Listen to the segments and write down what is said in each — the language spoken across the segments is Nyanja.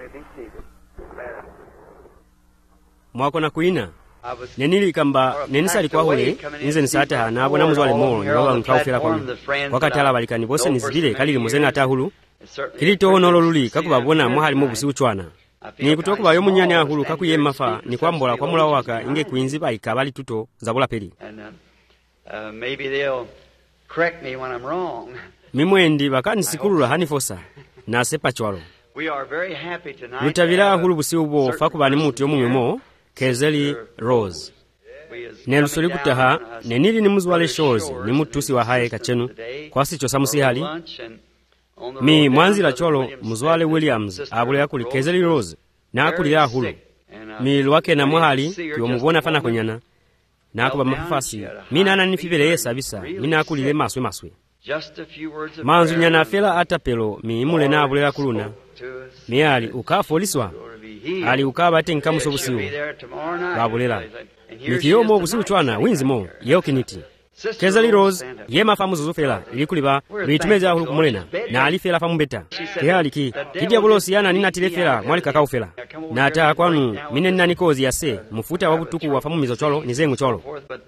Mwakona kuina nenili kamba nenisa likuwa hule nize nisate hana abona muzwale molo nyoba nkawufera kwa wakati alabalikani bose nizibile kalili muzena atahulu kilito onolo luli kakubabona mwahali mubusi uchwana ni kutokuba yo munyani ahulu kakuye mafa ni kwambola kwa mula waka inge kuinziba ikabali tuto zabula peli maybe they'll correct me when I'm wrong. Mimwendi bakani sikulula hanifosa na sepa chwalo. We are very happy tonight. Lutabira hulu busi ubo fakubani muti omumwemo Kezeli Rose. Nelusoli kutaha nenili ni muzwale shows ni mutusi wa haye kachenu kwa sicho samusi hali. Mi mwanzi la cholo muzwale Williams abule akuli Kezeli Rose na akuli ya hulu. Mi luwake na mwahali kiwa mubona fana konyana. Na akuba mafafasi mina ana nifibele yesa bisa mina akulile maswe manzu nyana fela atapelo mi imule na abulela kuluna mi ali ukafoliswa ali ukabate nkamuso busiu babulela mikiyomo busiu chwana winzimo yeokiniti Kezeli Rose yema famuzo zofela ilikuliba bitumeza hulu kumulena na alifela famumbeta kihali kidia bulosi yana nina tilefela mwali kakao fela na ata kwanu mine nani kozi yase mufuta wabutuku wa famumizo cholo nizengu cholo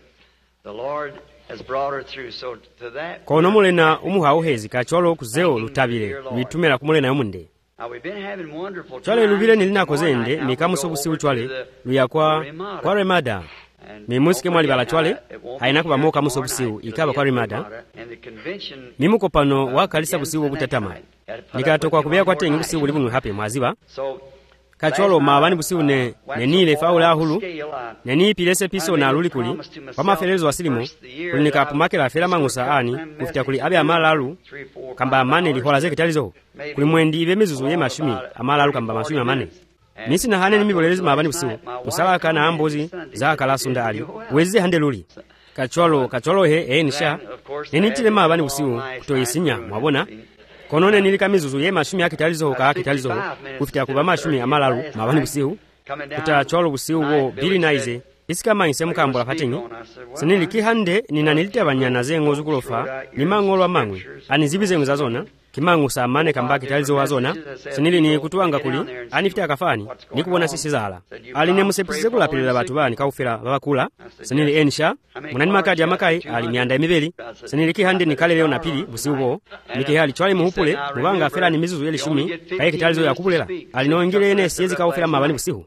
kono mulena umuhauhezi kacholo kuzeo lutabile bitumela kumulena yomunde chole lubile nilina kozende mikamuso busiu chwale luyakwa kwa remada Mimusike mwali bala chwale haina kuba moka muso busiu ikaba kwa rimada mimuko pano wakalisa busiu butatama nikatokwa kubea kwa tengi busiu bulibu hape mwaziba kacholo mabani busiu nenile faula hulu neni pilese piso na luli kuli kwa mafelezo wasilimu kulinika pumakela fela mangusa ani kufita kuli abe amalalu kamba amane lihola zeke talizo kuli mwendi ibe mizuzu ye mashumi amalalu kamba mashumi amane Nisi na hane nimibolelezi mabani busiu usalaka na ambozi za kalasunda ali weze hande luli kacholo he nisha nenitile mabani busiu kutoyisinya mwabona konone nilikamizuzu ye mashumi akitalizo ka akitalizo kufita kuba mashumi amalalu mabani busiu kutacholo busiu wo bili naize isika manise mukambula fatingi sinili kihande ninanilite abanyana zengo zukulofa nimangolwa mangwe anizibize ngazazona kimangu samane kamba kitalizo wazona sinili ni kutuanga kuli anifita kafani nikubona sisi zala aline musepisize kulapilira batu bani kaufera babakula sinili ensha munani makadi amakai ali myanda emibeli sinili kihande nikale leo na pili busiubo nikihali chwali muhupule mubanga afera ni mizuzu yeli shumi kaye kitalizo yakubulela alino ngire ene siezi kaufera mabani busihu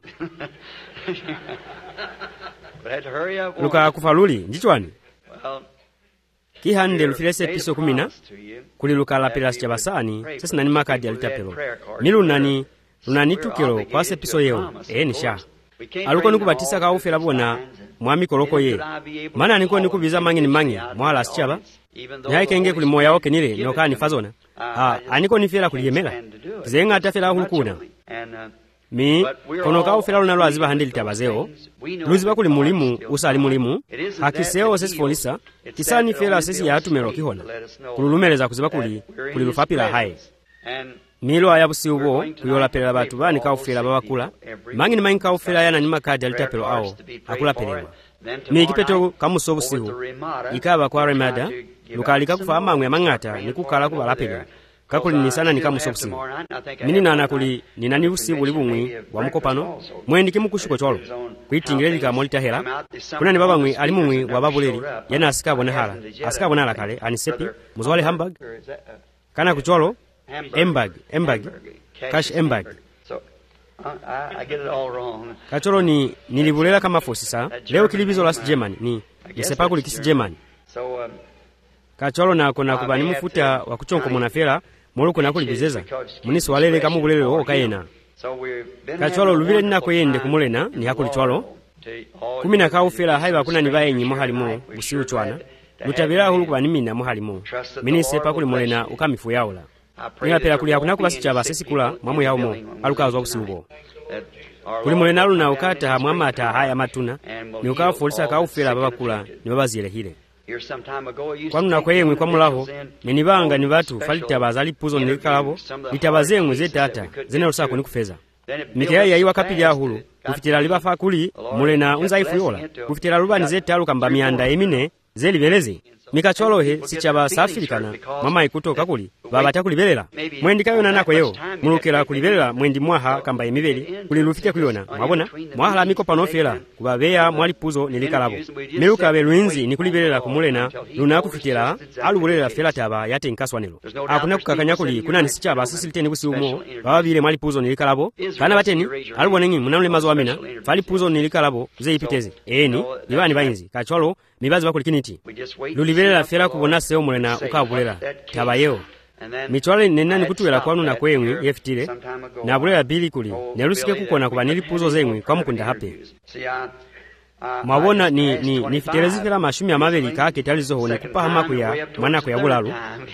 luka kufaluli ndichwani kihande lufilese piso 10 kuliluka la pilasi chabasani sasa nani makadi alitapelo milunani tukelo kwa se piso yeo nisha aluko nikubatisa ka ufela bona mwami koloko ye mana niko nikubiza mangi mwala asichaba nyai kenge kuli moya oke nile nokani fazona aniko nifela kuliyemela zenga atafela hulukuna mi kono ka ufela lunalo aziba hande litabazeo luziba kuli mulimu usali mulimu hakiseo sesi folisa kisani fela sesi ya atumelo kihona kululumeleza kuziba kuli lufapila hae milo ayabusi ubo kuyola pela batu bani ka ufela babakula mangi ni mangi ka ufela yana ni makadi alitapelo ao akula pelewa mi kipeto kamuso busihu ikaba kwa remada lukalika kufa amangwe mangata nikukala kubala pelewa kakuli nisana nikamuso busihu mini nana kuli ninani busihu bulibumwi wa mukopano mwendi kimukushuko cholo kuitingile lika molita hela kuna ni babamwi alimumwi wa babuleli yana asikabona hala kale anisepi muzwale Hamburg kana kucholo Embag cash Embag I get it all wrong. Kacholo nilibulela kama fosisa leo kilibizo last German ni sepaku likisi German kacholo na kona kubani mufuta wa kuchonko monafela moluko na kulibizeza munisi walele kama bulele wo kayena kacholo lubile ninako yende kumulena ni hakuli cholo 10 ka ufela haiba kuna nibaye nyimo halimo busiu chwana mutabira hulu kubani mina mo halimo minise pakuli mulena ukamifu yaola Ninga pela kulia kuna kubasi chaba sesi kula mamu yao mo aluka zo kusiubo kuli mulena aluna ukata mwamata haya matuna ni ukawa folisa ka ufela babakula ni babazile hile kwanu na kweyemwe kwa mulaho menibanga ni batu falita bazali puzo nikalabo itabazemwe zetata zene rusako nikufeza mikaya yayiwa kapija hulu kufitira libafa kuli mulena unzaifu yola kufitira lubani zetalu kamba mianda emine zeli beleze mikacholohe sichaba safilikana mamayi kutoka kuli babata kulibelela mwendi kayona nakoyo mulukela kulibelela mwendi mwaha kamba emibeli kuli lufike kuyona mwabona mwahala miko panofela kubabeya mwalipuzo nilikalabo melukabe lwinzi nikulibelela kumulena luna kufitela alubulela fela taba yate nkaswanelo akuna kukakanya kuli kuna nisichaba sisiliteni kusiumo bababile mwalipuzo nilikalabo kana bateni alubonengi munamule mazo amena falipuzo nilikalabo zeipiteze eni nibani bayinzi kacholo mibazi bakulikiniti lulibelela fela kubona seo mulena ukabulera tabayo mitwale nenani kutuwela kwanu na kwemwi yefitile na bulela bili kuli nelusike kukona kuba nilipuzo zemwi kwa mukunda hape mwabona ni fitelezi fela mashumi ya mabeli kake talizoho ne kupahama kuya mwana kuya bulalu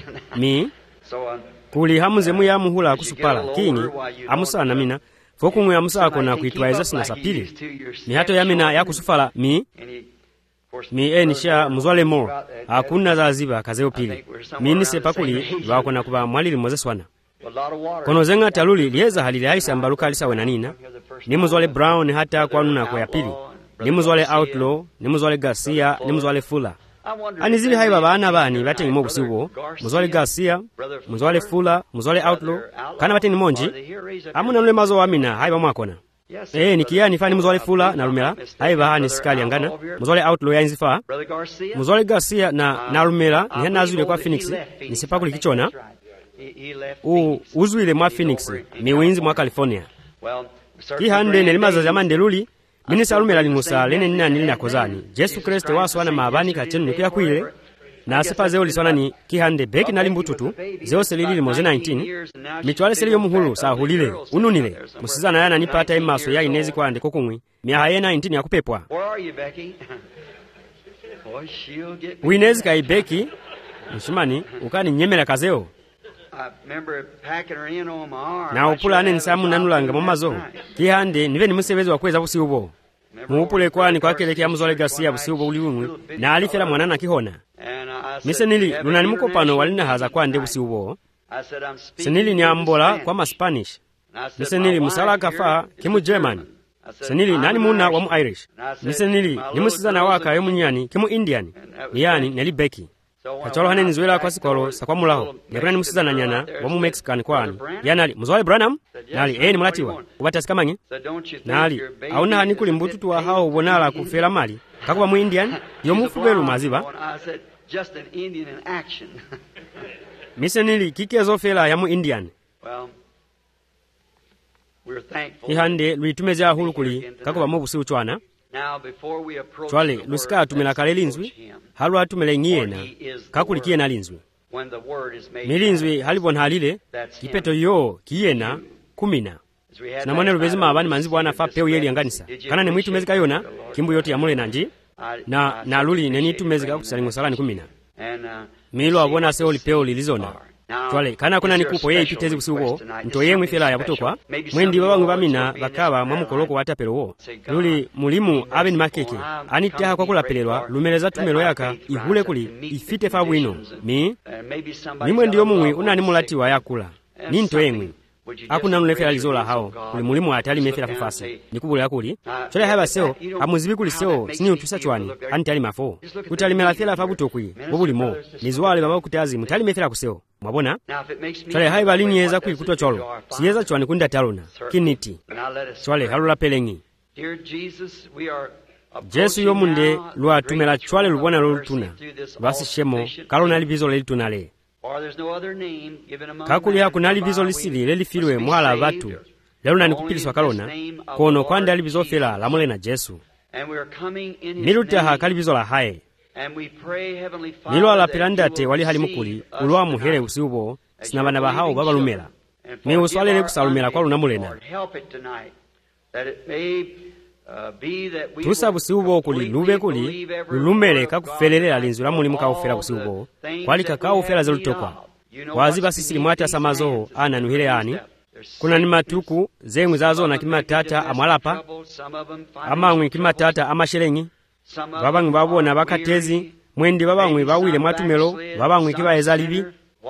kuli hamuzemu ya muhula kusupala kingi amusana mina fokumwe amusako na kuitwaiza sina sapili ni hato yamina ya kusufala mi enisha muzwale mo akuna za ziba kazeo pili mini sepakuli lwakona kuba mwalili mozeswana kono zenga taluli lieza halili haisa mbaluka alisa wenanina ni muzwale Brown hata kwa nuna kwa ya pili ni muzwale Outlaw ni muzwale Garcia ni muzwale Fuller anizili hai baba ana bani bate ni mogusi uwo muzwale Garcia muzwale Fuller muzwale Outlaw kana bate ni monji amuna nule mazo wamina hai bamwakona nikia nifani muzwale Fuller na lumela hai bahani sikali angana muzwale Outlaw ya inzifa muzwale Garcia na lumela ni hana azule kwa Phoenix nisipakuli kichona uzwile mwa Phoenix miwinzi mwa California kihande nelimaza zamande luli minisa lumela lingusa lene nina nilina kozani Jesu Kristo waswana mabani kachenu nukia kuile na asepa zeo liswana ni kihande beki na limbututu zeo selili moze 19 mitwale seli yomuhulu sahulile ununile musizana yana nipata imaso ya inezi kwa ande kukumwi miaha ye 19 ya kupepwa uinezi kai beki mshimani ukani nyemela kazeo na upula ane nisamu nanulanga mamazo kihande nive ni musebezi wa kweza busi ubo muupule kwani kwa keleke ya muzwale Garcia busi ubo uliwumwe na alifela mwanana kihona misenili lunani mukopano walina haza kwa ande busi ubo senili ni ambola kwa ma Spanish misenili musala kafa kimu German senili nani muna wa mu Irish misenili ni musizana waka yo munyani kimu Indian yani neli beki kacholo hane nizwela kwa sikolo sakwa mulaho nebra ni musizana nyana wa mu Mexican kwani yanali muzwale Branham nali mulatiwa ubata sikamanyi nali auna hani kuli mbututu wa hao ubonala kufela mali kakuba mu Indian yomufubelu maziba misenili kikezo fela ya mu Indian ihande luitumeza hulu kuli kakuba mu busi uchwana chwale lusika atumela kale linzwi halu atumele ngiyena kakulikie na linzwi milinzwi halibona halile kipeto yo kiyena kumina sinamone lubezima abani manzibu wana fa peo yeli yanganisa kana ni mwitu mezika yona kimbu yote ya mule nanji na luli neni tu mezika kusalingo salani kumina milo abona seoli peo lilizona twale kana kuna nikupo ye ipitezi busiwo nto ye mwifela ya butokwa mwendi babangu bamina bakaba mwamukoloko watapelo wo luli mulimu abe ni makeke anitaha kwa kulapelelwa lumeleza tumelo yaka ihule kuli ifite fa bwino ni mwendi yomumwe unani mulati wa yakula ni nto yemwe akuna nulefela lizola hao kuli mulimu atali mefela fafasi nikubule yakuli chole haba seo amuzibi kuli seo sini utusa chwani antali mafo kutali melafela fa butokwi bobulimo nizwale baba kutazi mutali mefela kuseo mwabona chole haiba linyeza kuikutwa cholo siyeza chwani kunda talona kiniti chole halula pelengi Jesu yomunde lwa tumela chwale lubona lolutuna basi shemo kalona libizo lelitunale kakuli hakuna libizo lisili lelifilwe mwala batu lelo nani kupiliswa kalona kono kwanda libizo fela lamule na Jesu milutaha kalibizo la hae nilo ala pilandate wali hali mukuli ulwa muhere usiubo sinabana bahao baba lumela mi uswalele kusalumela kwa lunamulena tusa busiubo kuli lube kuli lulumele kakufelele alinzula mulimu kaufela busiubo kwali kakaufela zelutokwa waziba sisili mwati asamazo ana nuhile ani kuna ni matuku zengwe zazo na kimatata amwalapa amangwe kimatata amashelengi babangwe babona bakatezi mwendi babangwe bawile mwatumelo babangwe kibaeza libi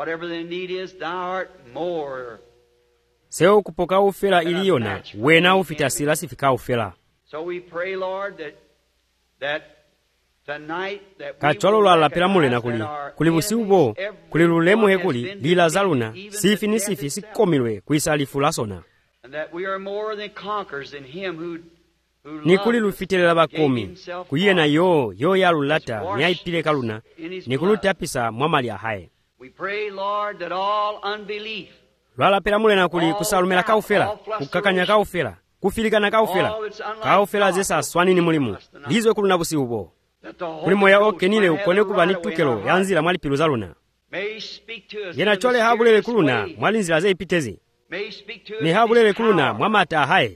seo kupoka ufela iliyona wena ufita sila sifika ufela So we pray, Lord, that kacholo lwalapira mulena kuli busiubo kuli lulemu hekuli lila zaluna sifi ni sifi sikomirwe kuisalifu lasona ni kuli lufitelela bakomi kuyena yo yalulata nyaipile kaluna ni kulutapisa mwamali ahaye lwalapira mulena kuli kusalumela kaufela kukakanya kaufela kufilikana kaufela zesa swanini mulimu lizwe kuluna busiubo kuli moya okenile ukone kuba ni tukelo yanzila mwali pilu zaluna yena chole habulele kuluna mwali nzila zeipitezi ni habulele kuluna mwamata ahaye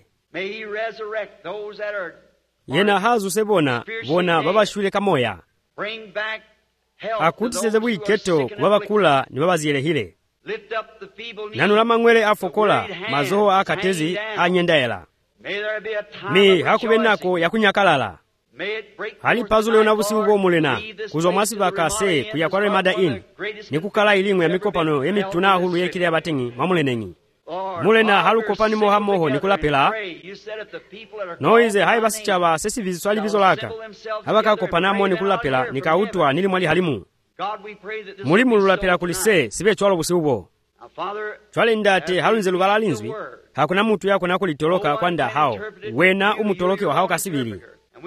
yena hazu sebona babashule kamoya akutiseze bwiketo kubabakula ni babaziyelehile nanula mang'wele afokola mazoho akatezi anyendayela mi hakube nako yakunyakalala hali pazule unabusiubo mulena kuzwa mwasi bakase kuyakwale mada ini nikukala ilimu ya mikopano yemituna hulu yekile abatengi mamulenengi mulena halukopani mohamoho nikulapela noize hai basichaba sesi viziswali vizolaka habakakopanamo nikulapela nikautwa nili mwali halimu mulimu lulapela kulise sibe chwalo busiubo chwale ndate halunze lubala linzwi hakuna mutu yako nako litoloka kwanda hao wena umutoloke wa hao kasibili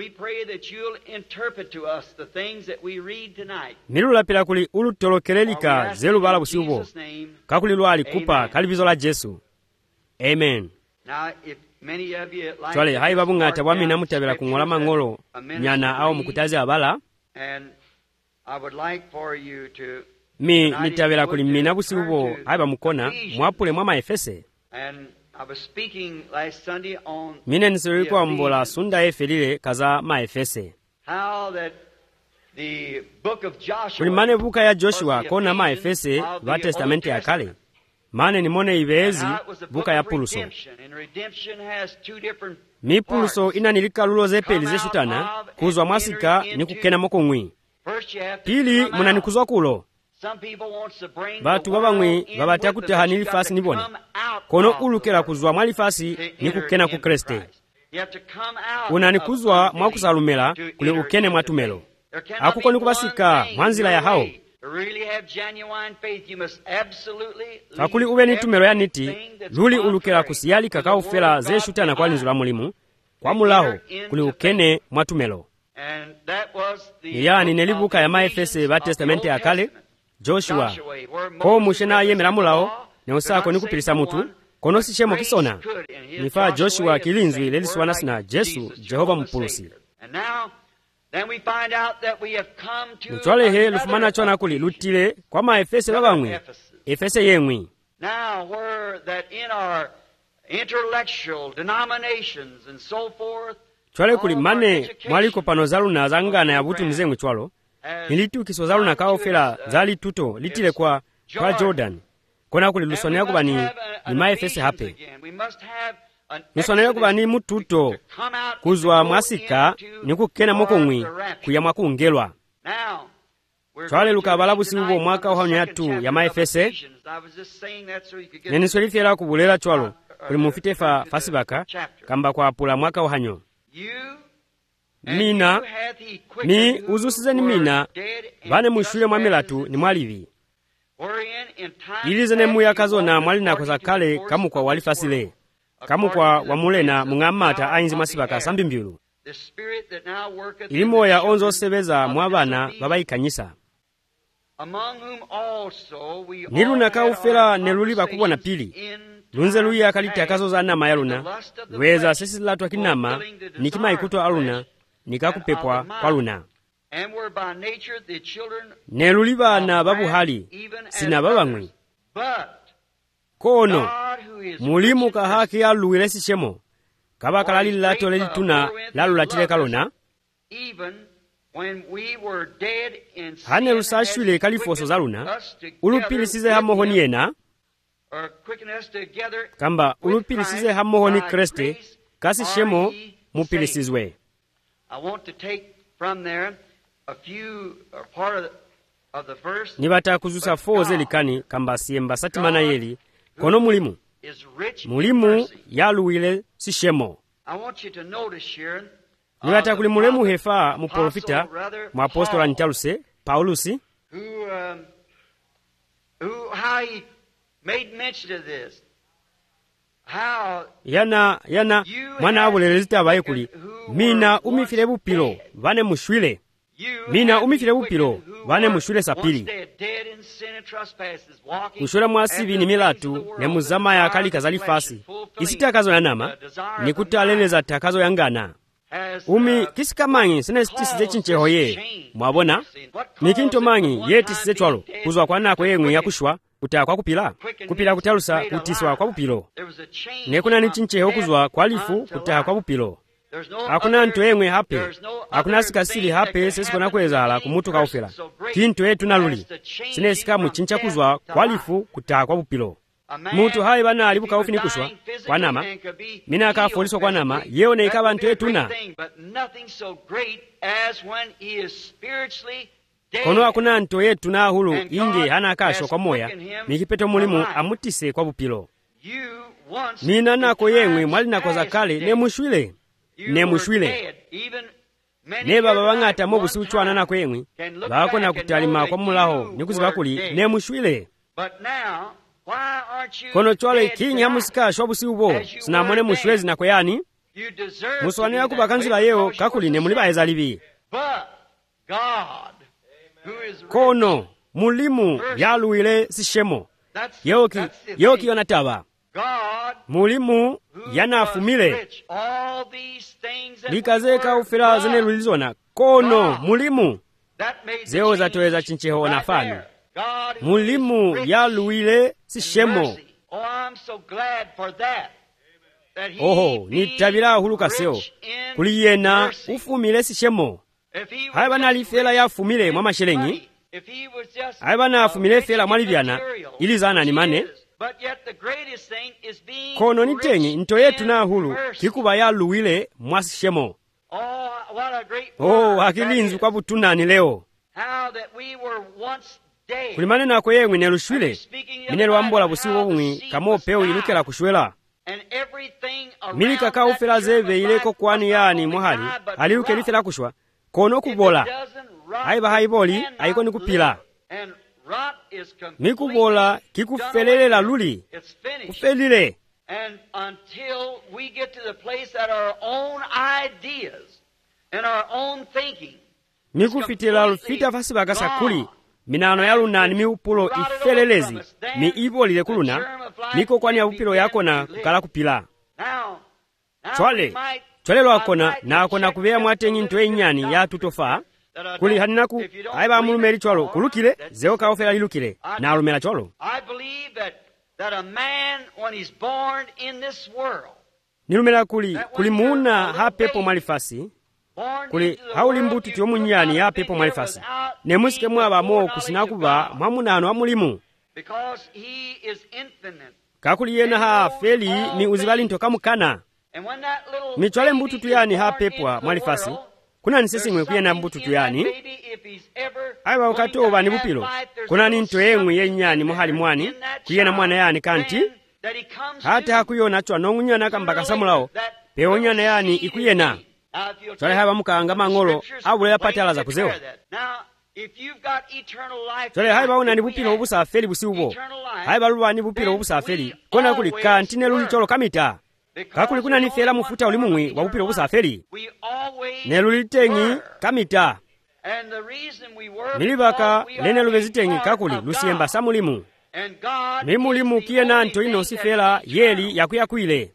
milulapela kuli ulutolokelelika zelubala busiubo kakuli lwali kupa kalibizo la Jesu. Amen. Chwale hai babungata bwamina mutabela kungola mangolo nyana au mukutazi abala mi nitabela kuli mina busiubo hai bamukona mwapule mwama Efese mine nisilikuwa mbola sunda efelile kaza ma Efese kuli mane buka ya Joshua kona ma Efese va testamenti ya kale mane nimone ibezi buka ya puluso mi puluso inanilika lulo zepeli zeshutana kuzwa mwasika ni kukena moko ngwi pili munanikuzwa kulo batu babangwi babata kuteha nilifasi nibone kono ulukela kuzwa mwalifasi ni kukena ku Kriste unanikuzwa mwakusalumela kuli ukene mwatumelo akuko nikubasika mwanzila ya hao kakuli ube nitumelo ya niti luli ulukela kusiyali kakaufela zeshutana kwa linzula mulimu kwa mulaho kuli ukene mwatumelo yani nelibuka ya maefese ba testamente ya kale Joshua ko mushena yemera mulao ne usako nikupirisa mutu kono sichemo kisona nifa Joshua kilinzwi leliswana sina Jesu Jehova mpulusi Mchwale he lufumana chona kuli lutile kwa maefese babangwi Efese yemwi now were that in our intellectual denominations and so forth chwale kuli mane mwaliko pano zaluna zangana ya butu mzengwe chwalo nilitu kisozaluna kaofela zali tuto litile kwa Jordan kona kuli lusonea kuba ni maefese hape lusonea kuba ni mututo kuzwa mwasika nikukena moko ngwi kuyamwa kuungelwa chwale lukabalabu siubo mwaka uhanyatu ya maefese neniswelifela kubulela chwalo kuli mufitefa fasibaka kamba kwa pula mwaka uhanyo mina ni uzusizeni mina vane mushule mwamilatu ni mwalivi ilizene muyakazona mwali nakoza kale kamu kwa walifasile kamu kwa wamulena mung'amata ainzi masibaka sambimbiulu ilimoya onzo sebeza mwabana babayikanyisa niluna kaufela neluli bakubwa na pili lunze luya kaliti akazoza nama yaluna lweza sisi latwa kinama nikima ikutwa aluna nikakupepwa kwa luna neluli bana babuhali sina babangwi kono mulimu kahaki aluwile sichemo kabakalali lato lelituna lalulatile kalona hane lusashwile kalifoso zaluna ulupilisize hamohoni yena kamba ulupilisize hamohoni Kriste kasi shemo mupilisizwe nibata kuzusa foze likani kamba siemba satimana yeli kono mulimu yaluwile sishemo niwata kuli mulemu hefa mu profita mu apostola ntaluse Paulusi how he made mention of this. yana mwana abulelezi tabaye kuli mina umifile bupilo vane mushwile mina umifile bupilo vane mushwile sapili kushwela mwasibi ni milatu ne muzama ya kali kazali fasi isitakazo ya nama ni kutaleleza takazo yangana umi kisikamanyi sinesitisize chincheho ye mwabona nikinto manyi ye tisize chwalo kuzwa kwana kwa yengwe ya kushwa kuta kwa kupila kutalusa kutiswa kwa bupilo nekuna ni chincheho kuzwa kwa lifu kuta kwa bupilo hakuna nto yengwe hape hakuna sikasili hape sesikona kwezala kumutu kaufela kinto yetu naluli sinesika muchincha kuzwa kwa lifu kuta kwa bupilo mutu hayi bana alibuka ufini kushwa kwa nama mina akafoliswa kwa nama yeone ikaba nto yetuna kono hakuna nto yetu na hulu inge hana akashwa kwa moya nikipeto mulimu amutise kwa bupilo mina nako yengwe mwali nakoza kale nemushwile ne baba bangata mobusi uchwana nako yengwe bako na kutalima kwa mulaho nikuziba kuli nemushwile kono chwale kinyi hamusika shwabusi ubo sinamone mushwezi nako yani muswanira kubakanzila yeo kakuli nemuliba ezalibi kono mulimu yaluile sishemo yoki yonataba mulimu yanafumile likazeka ufila zene lulizona kono mulimu zeo zatoweza chincheho nafani mulimu yaluile sishemo oho nitabila huluka seo kuliyena ufumile sishemo hai bana alifela yafumile mwa mashelengi hai bana afumile fela mwalivyana ili zana ni mane kono nitengi nto yetu na hulu kikuba yaluile mwa sishemo hakilinzu kwa butunani leo kulimane nako yengwe nelushwile minelu ambola busiwo bumwi kamo peo ilukela kushwela milika ka ufela zeve ileko kwani yani mohali aliuke lifela kushwa kono kubola haiba haiboli haiko ni kupila mikubola kikufelelela luli kufelile and until we get to the place that our own ideas and our own thinking mikufitila lufita fasi bagasa kuli minano ya lunani miupulo ifelelezi mi ibolile kuluna miko kwani ya upilo yako na kukala kupila chwale lwakona na akona kubeya mwatenyi nto enyani ya tutofa kuli haninaku aiba amulumeli chwalo kulukile zeo kaofela lilukile na alumela chwalo that a man when he's born in this world nilumela kuli muuna ha pepo mwalifasi kuli hauli mbutu tiyo munyani ya pepo mwalifasi nemusike mwaba mo kusinakuba mwamunano amulimu because he is infinite kakuli yena ha feli mi uzibali ntoka mukana michwale mbutu tuyani ha pepwa mwalifasi kuna nisesingwe kuyena mbutu tuyani aiwa wakatoba ni bupilo kuna ni nto yengwe yenyani muhali mwani kuyena mwana yani kanti hata hakuyona chwa nongunyana kambaka samulao peonyana yani ikuyena chwale haba mukanga mangolo abule yapati alaza kuzeo chwale haiba una ni bupilo ubusa afeli busi ubo haiba luwa ni bupilo ubusa afeli kona kuli kantine luli cholo kamita kakuli kuna nifela mufuta ulimumwi wa bupilo ubusa afeli nelulitengi kamita milibaka lene lubezitengi kakuli lusiemba samulimu mimulimu kiyena nto ino sifela yeli yakuyakuile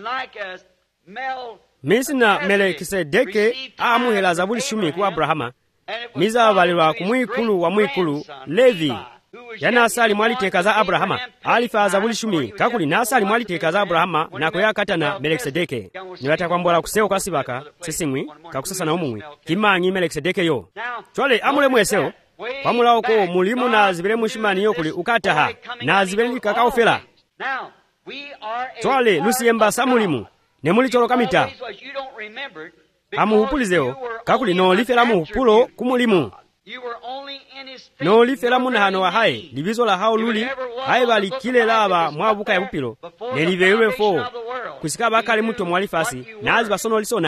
misina Melekisedeke amuhela zabuli shumi ku Abrahama mizabalirwa ku mwikulu wa mwikulu Levi yana asali mwaliteka za Abrahama alifa zabuli shumi kakuli na asali mwaliteka za Abrahama nako yakatana Melekisedeke niwata kwambola kuseo kasibaka sesimwi kakusasa na umumwi kimanyi Melekisedeke yo chwale amule mweseo pamulao ko mulimu na zibele mushimani yo kuli ukataha na zibele likakaofela chwale lusiemba samulimu nemuli cholo kamita amuhupulizeo kakuli no lifela muhupulo kumulimu no lifela munahano wa hai libizo la hao luli hai bali kile laba mwabuka ya bupilo neliveyuwe fo kusika bakale muto mwalifasi na aziba sono lisona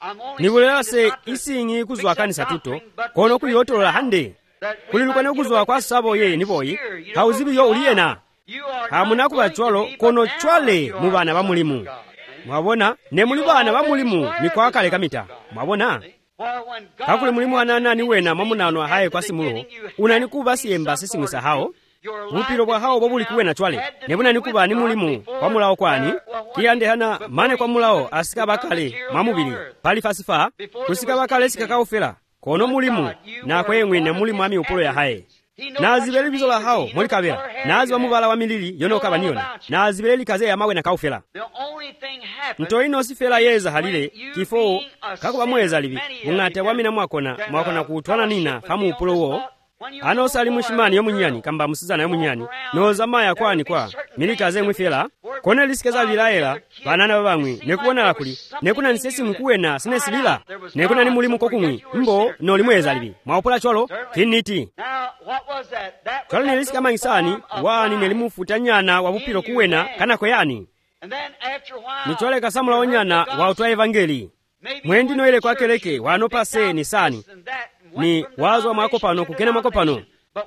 nikulelase isingi kuzwa kanisa tuto kono kuliyotolola hande kulilukane kuzwa kwa sabo ye nipoyi hauzibiyo uliyena hamuna kubachwalo kono chwale mu bana ba mulimu mwabona ne muli bana ba mulimu ni kwa kale kamita mwabona kakule mulimu anana ni wena mamunano haye kwa simulo unanikuba siyemba sisimwisa hao bupilo bwa hao bobuli kuwena chwale nebuna nikuba ni mulimu kwa mulao kwani kiyande hana mane kwa mulao asika bakale mamubili pali fasifa kusika bakale sikakaufela kono mulimu na kwemwe ne mulimu ami upolo ya haye nazibeli bizola hao muli kabela nazi wa mubala wa milili yonoka baniona nazibeli kaze ya mawe na kaufela nto ino sifela yeza halile kifo kakuba mweza libi mungate wamina mwakona kutwana nina famu upolo wo ano sali mushimani yomunyani kamba musizana yomunyani noza maya kwani kwa milikaze mwifela kone lisikeza vilaela banana babamwi nekubona lakuli nekuna nisesi mkuwena sinesilila nekuna ni mulimu kokumwi mbo nolimweza libi mwaopola cholo kiniti cholo nilisika mangisani wani nelimufuta nyana wabupilo kuwena kana kweyani nichole kasamula onyana wautwa evangeli mwendi noile kwa keleke wanopase ni sani ni wazwa mwakopano kukena mwakopano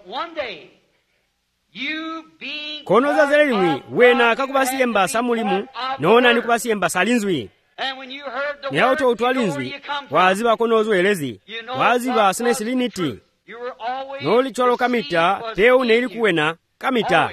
kono zazelimwi wena kakubasiye mbasa mulimu nona nikubasiye mbasa linzwi ni auto utwalinzwi waziba konozo elezi waziba sinesiliniti noli cholo kamita peu neili kuwena kamita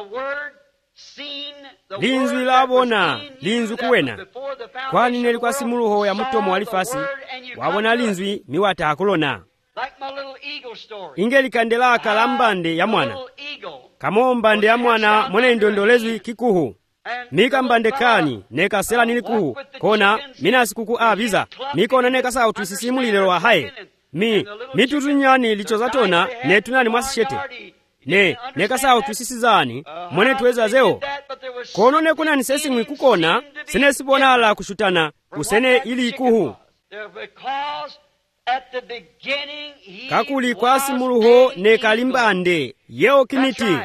linzwi labona linzwi kuwena kwani neli kwa simuluho ya mutomo walifasi wabona linzwi miwata akulona ingeli kandela kalambande ya mwana kamombande ya mwana mwene ndondolezwi kikuhu mika mbande kani neka sela nilikuhu kona mina sikuku abiza mikona neka saa utusisimulilelo wa hae mitutunyani lichozatona netunani mwasishete neka saa utusisizani mwene tuweza zeo kono nekuna nisesi mwikukona sinesibonala kushutana kusene ili ikuhu kakuli kwa simuluho ne kalimbande yeo kiniti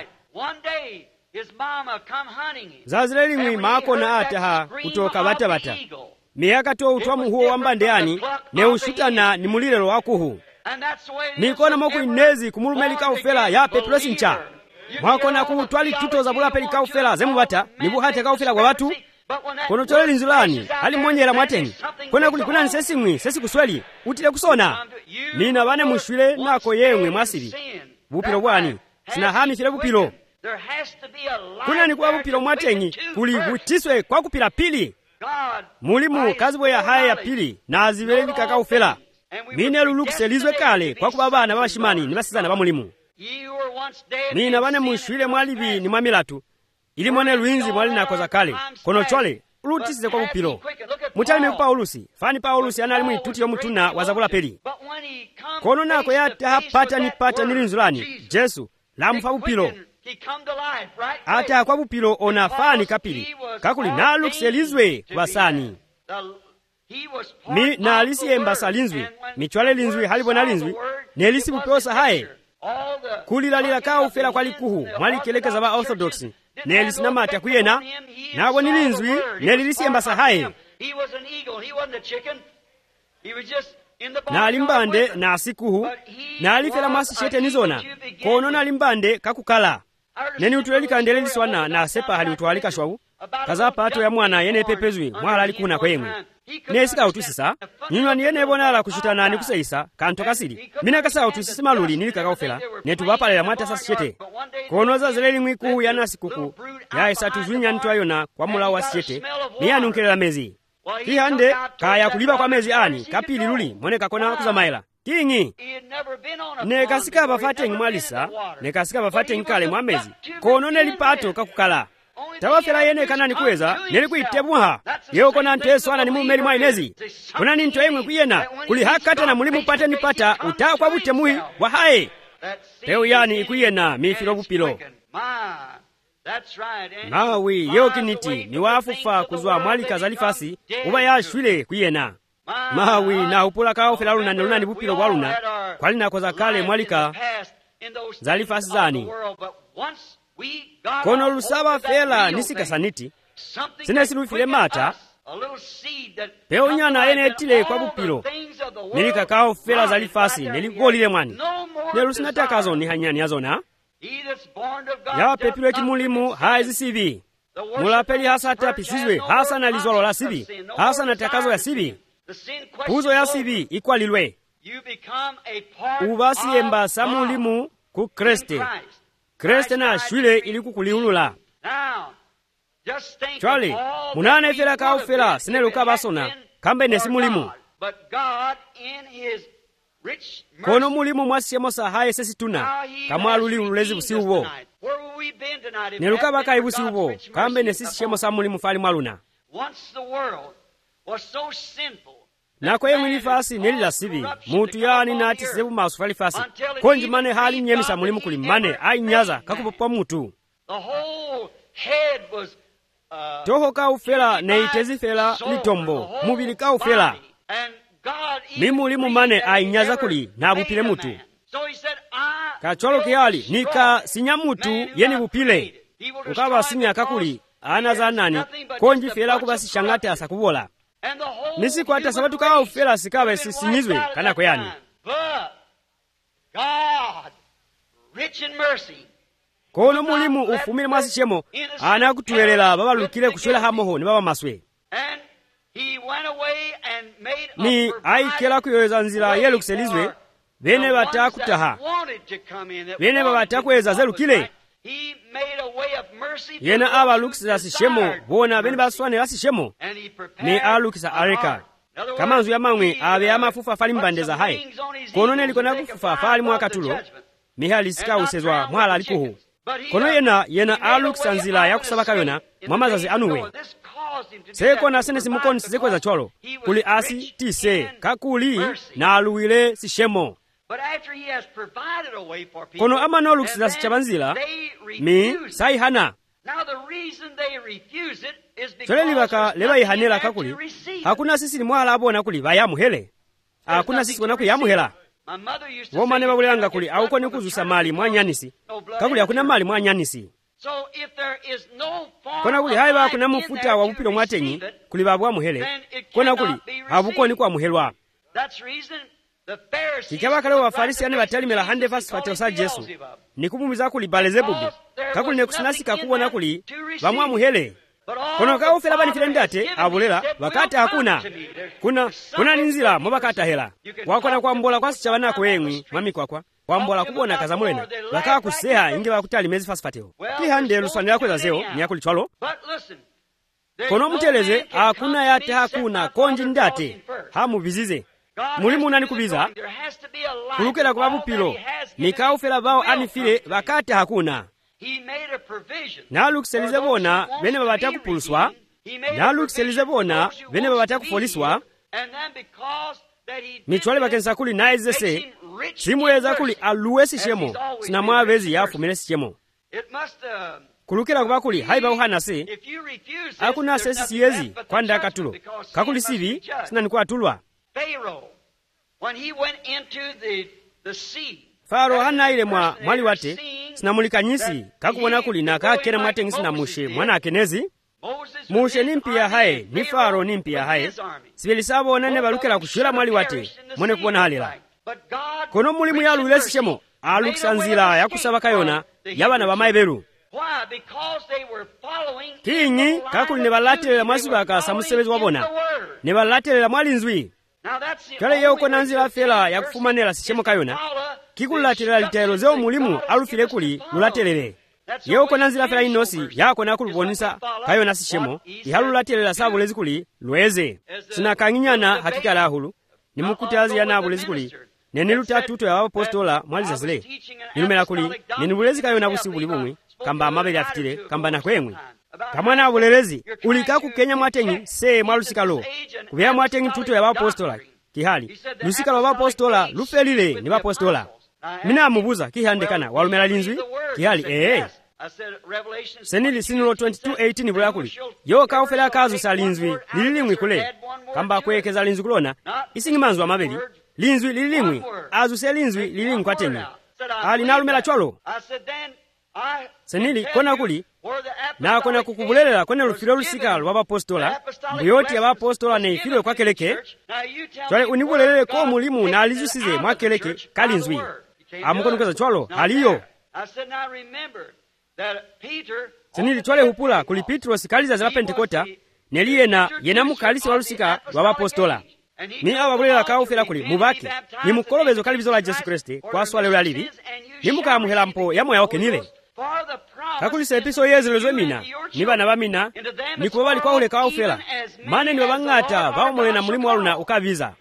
zazileli mwi mako na ataha kutoka batabata miyaka to utwamu huo wambande yani ne ushutana ni mulilelo wakuhu nikona moku inezi kumulumeli kaufela ya pepulosi ncha mwakona kuutwali tuto za bula peli kaufela zemu bata nibuhate kaufela kwa watu kono chole linzulani hali mwonyela mwateni kona kulikuna nisesi mwi sesi kusweli utile kusona nina bane mushwile nako yemwe mwasiri bupilo bwani sina hami file bupilo kuna ni kwa bupilo mwateni kuli butiswe kwa kupila pili mulimu kazi boya haya ya pili na azibeli kakaufela mine lulukuselizwe kale kwa kubabana babashimani ni basizana ba mulimu nina bane mushwile mwalibi ni mwamilatu ili mwane luinzi mwali nakoza kale kono chole ulutisize kwa bupilo mutali me Paulusi fani Paulusi anali mwituti yomutuna wazabula peli kono nako yata pata nipata nilinzulani Jesu la mfa bupilo ata kwa bupilo ona fani kapili kakuli nalukuselizwe kubasani na alisiemba salinzwi michwale linzwi halibona linzwi nelisi bupeosa hae kulilalila kaufela kwa likuhu mwalikelekeza ba orthodoxi nelisinamata kuyena nabo nilinzwi nelilisiemba sahaye nalimbande na sikuhu nalifela masishete nizona kono nalimbande kakukala neni utuleli liswana na sepa hali utwalika shwawu kaza pato ya mwana yene pepezwi mwala alikuna kwemwe nesika utusisa nyinwa ni yene bonala kushitana ni kuseisa kanto kasili mina kasa utusisi maluli nilika kaufela netu bapalela mwata sasishete kono za zeleli mwiku yana sikuku ya isatu zunya ntwayona kwa mula wa sishete ni ya nunkelela mezi kihande kaya kuliba kwa mezi ani kapili luli mwone kakona kuzamaila kingi nekasika bafate ngmalisa nekasika bafate nkale mwamezi kono nelipato kakukala tawafela yene kanani kuweza nelikuitebuha yeo kona nteswana ni mumeli mwainezi kuna ni ntoemwe kuyena kuli hakata na mulimu pate nipata utaa kwa bute muhi wa hae teo yani ikuyena mifilo bupilo nawi yeo kiniti ni wafufa kuzwa mwali kazalifasi uba ya shwile kuyena mawi na upula kao fela luna niluna ni bupilo waluna kwa lina koza kale mwalika zalifasi zani kono lusaba fela nisika saniti sinesi lufile mata peonyana enetile kwa bupilo nelikakao fela zalifasi neligolile mwani nelusinatakazo ni hanyani yazona ya pepilo echimulimu haizi sibi mulapeli hasa tapisizwe hasa na lizolo la sibi hasa na takazo ya sibi puzo ya sibi ikwalilwe ubasi emba samulimu ku Kriste na shwile ili kukuliulula chwali munana ifela ka ufela sineluka basona kambe nesimulimu kono mulimu mwasiyemo sahaye sesituna kamwaluli ulezi busi ubo neluka baka ibusi ubo kambe nesisiyemo samulimu fali mwaluna nako ye mwini fasi nelila sibi mutu yani nati sebu masu fali fasi konji mane hali nyemisa mulimu kuli mane ainyaza kakupopwa mutu toho ka ufela neitezi fela litombo mubili ka ufela mimulimu mane ainyaza kuli nabupile mutu kacholo kiyali nika sinya mutu yeni bupile ukaba sinya kakuli anaza nani konji fela kubasi shangate asa kubola nisi kwa hata sabatu kawa ufela sikawe sinyizwe kana kwa yani kono mulimu ufumile mwasi shemo anakutuwelela baba lukile kushwela hamoho ni baba maswe ni aikela kuyoeza nzila yelu kuselizwe bene batakutaha bene batakweza zelukile yena aba lukisa sishemo bona bene baswane lasishemo ni alukisa areka kama nzu ya mamwe abe amafufa fali mbandeza hai kono neliko na kufufa fali mwakatulo mihali sika usezwa mwala alikuhu kono yena alukisa nzila ya kusabaka yona mwamazazi anuwe seko na senesi mukoni sizekweza cholo kuli asi tise kakuli na aluwile sishemo kono ama nolukisa sichabanzila mi sai hana choleli baka leba ihanela kakuli hakuna sisi ni mwala abona kuli bayamuhele hakuna sisi wana kuyamuhela womane babulanga kuli auko ni kuzusa mali mwanyanisi kakuli hakuna mali mwanyanisi kona kuli haiba kuna mufuta wa bupilo mwatenyi kuli babwa muhele kona kuli habuko ni kwa muhelwa ikabakale wa farisi ane batalimela hande fasi fatiosa Jesu nikumumiza kuli Balezebubu kakuli nekusinasika kubona kuli bamwa muhele kono ka ufela bani filendate abulela wakati hakuna kuna ninzila mobakata hela wakona kwa mbola kwa sichabana kwengwi mwami kwakwa kwambola kubona kazamulena bakaka kuseha inge bakutali mezi fasi fatio kihande luswanira kweza zeo nyakuli chwalo kono muteleze hakuna yate hakuna konji ndate hamu bizize mulimu nani kubiza kulukela kwa bupilo nikaufela bao anifile bakati hakuna nalukiselize bona bene babata kupuluswa nalukiselize bona bene babata kufoliswa mitwale bakensa kuli naizese simuweza kuli aluwesi shemo sinamwabezi yafumile shemo kulukela kwa kuli haiba uhanase hakuna sesi siyezi kwa ndakatulo kakuli sivi sinanikuwa atulwa Faro hana ile mwali wate sinamulika nyisi kakubona kuli na kakena mwate ngisi na mushe mwana akenezi mushe nimpia hae ni Faro nimpia hae sibilisabo nane balukela kushira mwali wate mwone kubona halila kono mulimu yalu ile sishemo alukisanzila ya kusabaka yona yabana bamayiberu kinyi kakuli ne balatelela mwasibaka samusebezi wabona ne balatelela mwali nzwi kale yoko nanzila fela ya kufumanela sishemo kayona kikulatirela litelo zeo mulimu alufile kuli lulatelele yoko nanzila fela inosi yako nakulubonisa kayona sishemo ihalulatirela sabulezi kuli lweze sinakanginyana hakika lahulu nimukutazi yana abulezi kuli neniluta tuto ya apostola mwaliza zile nilumela kuli nenibulezi kayona busi buli bumwi kamba amabeli afitile kamba nakwemwe kamwana abulelezi ulika kukenya mwatenyi se mwalusikalo kubya mwatenyi tuto ya apostola kihali lusikalo wa apostola lufelile ni apostola mina amubuza kihandekana walumela linzwi kihali senili sinulo 22:18 bulakuli yo kaufela kazu sa linzwi lililimwi kule kamba kwekeza linzwi kulona isingi manzu amabeli linzwi lililimwi azu se linzwi lililimwi kwatenyi ali nalumela cholo senili kona kuli nakona kukubulerera kwene lufiro lusika lwa bapostola mbuyoti abapostola neifirwe kwa keleke chwale unibulelere ko mulimu na alizusize mwa keleke kalinzwi amukonekeza chwalo haliyo sinili chwale hupula kuli Petro sikaliza za Pentekota neliyena yena mukalisi wa lusika lwa bapostola ni ababulera kaufera kuli mubaki ni mukolobezo kalibizo la Yesu Kristo kwa swale lwa libi ni mukamuhela mpo yamoya okenile kakulisa episo yezelezo mina ni bana bamina ni kuba bali kwa ule kaufera mane ni babangata baomolena mulimu waluna ukaviza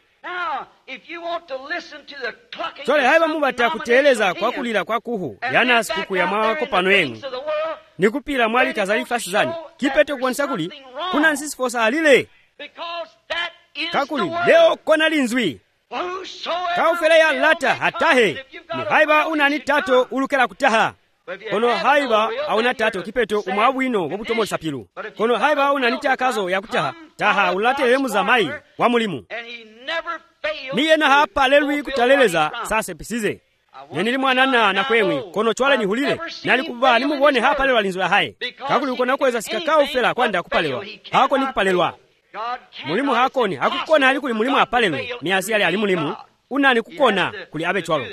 chole haiba mubata kuteleza kwa kulira kwa kuhu yana sikuku ya mwako pano yenu ni kupira mwali kazali fasi zani kipete kuonisa kuli kuna nsisi fosa alile kakuli leo kona linzwi kaufere ya lata hatahe ni haiba unani tato ulukela kutaha kono haiba auna tato kipeto umwabwino wobutomo sapiru kono haiba unani takazo ya kutaha taha ulate lemu zamai wa mulimu niye na hapa lelwi kutaleleza sase pisize nenili mwanana na kwemwi kono chwale ni hulile nali kuba ni mubone hapa lelwa linzwa hae kakuli ukona kweza sikakao fela kwanda kupalelwa hako ni kupalelwa mulimu hakoni hakukona ali kuli mulimu apalelwe miasi ali mulimu unani kukona kuli abe chwalo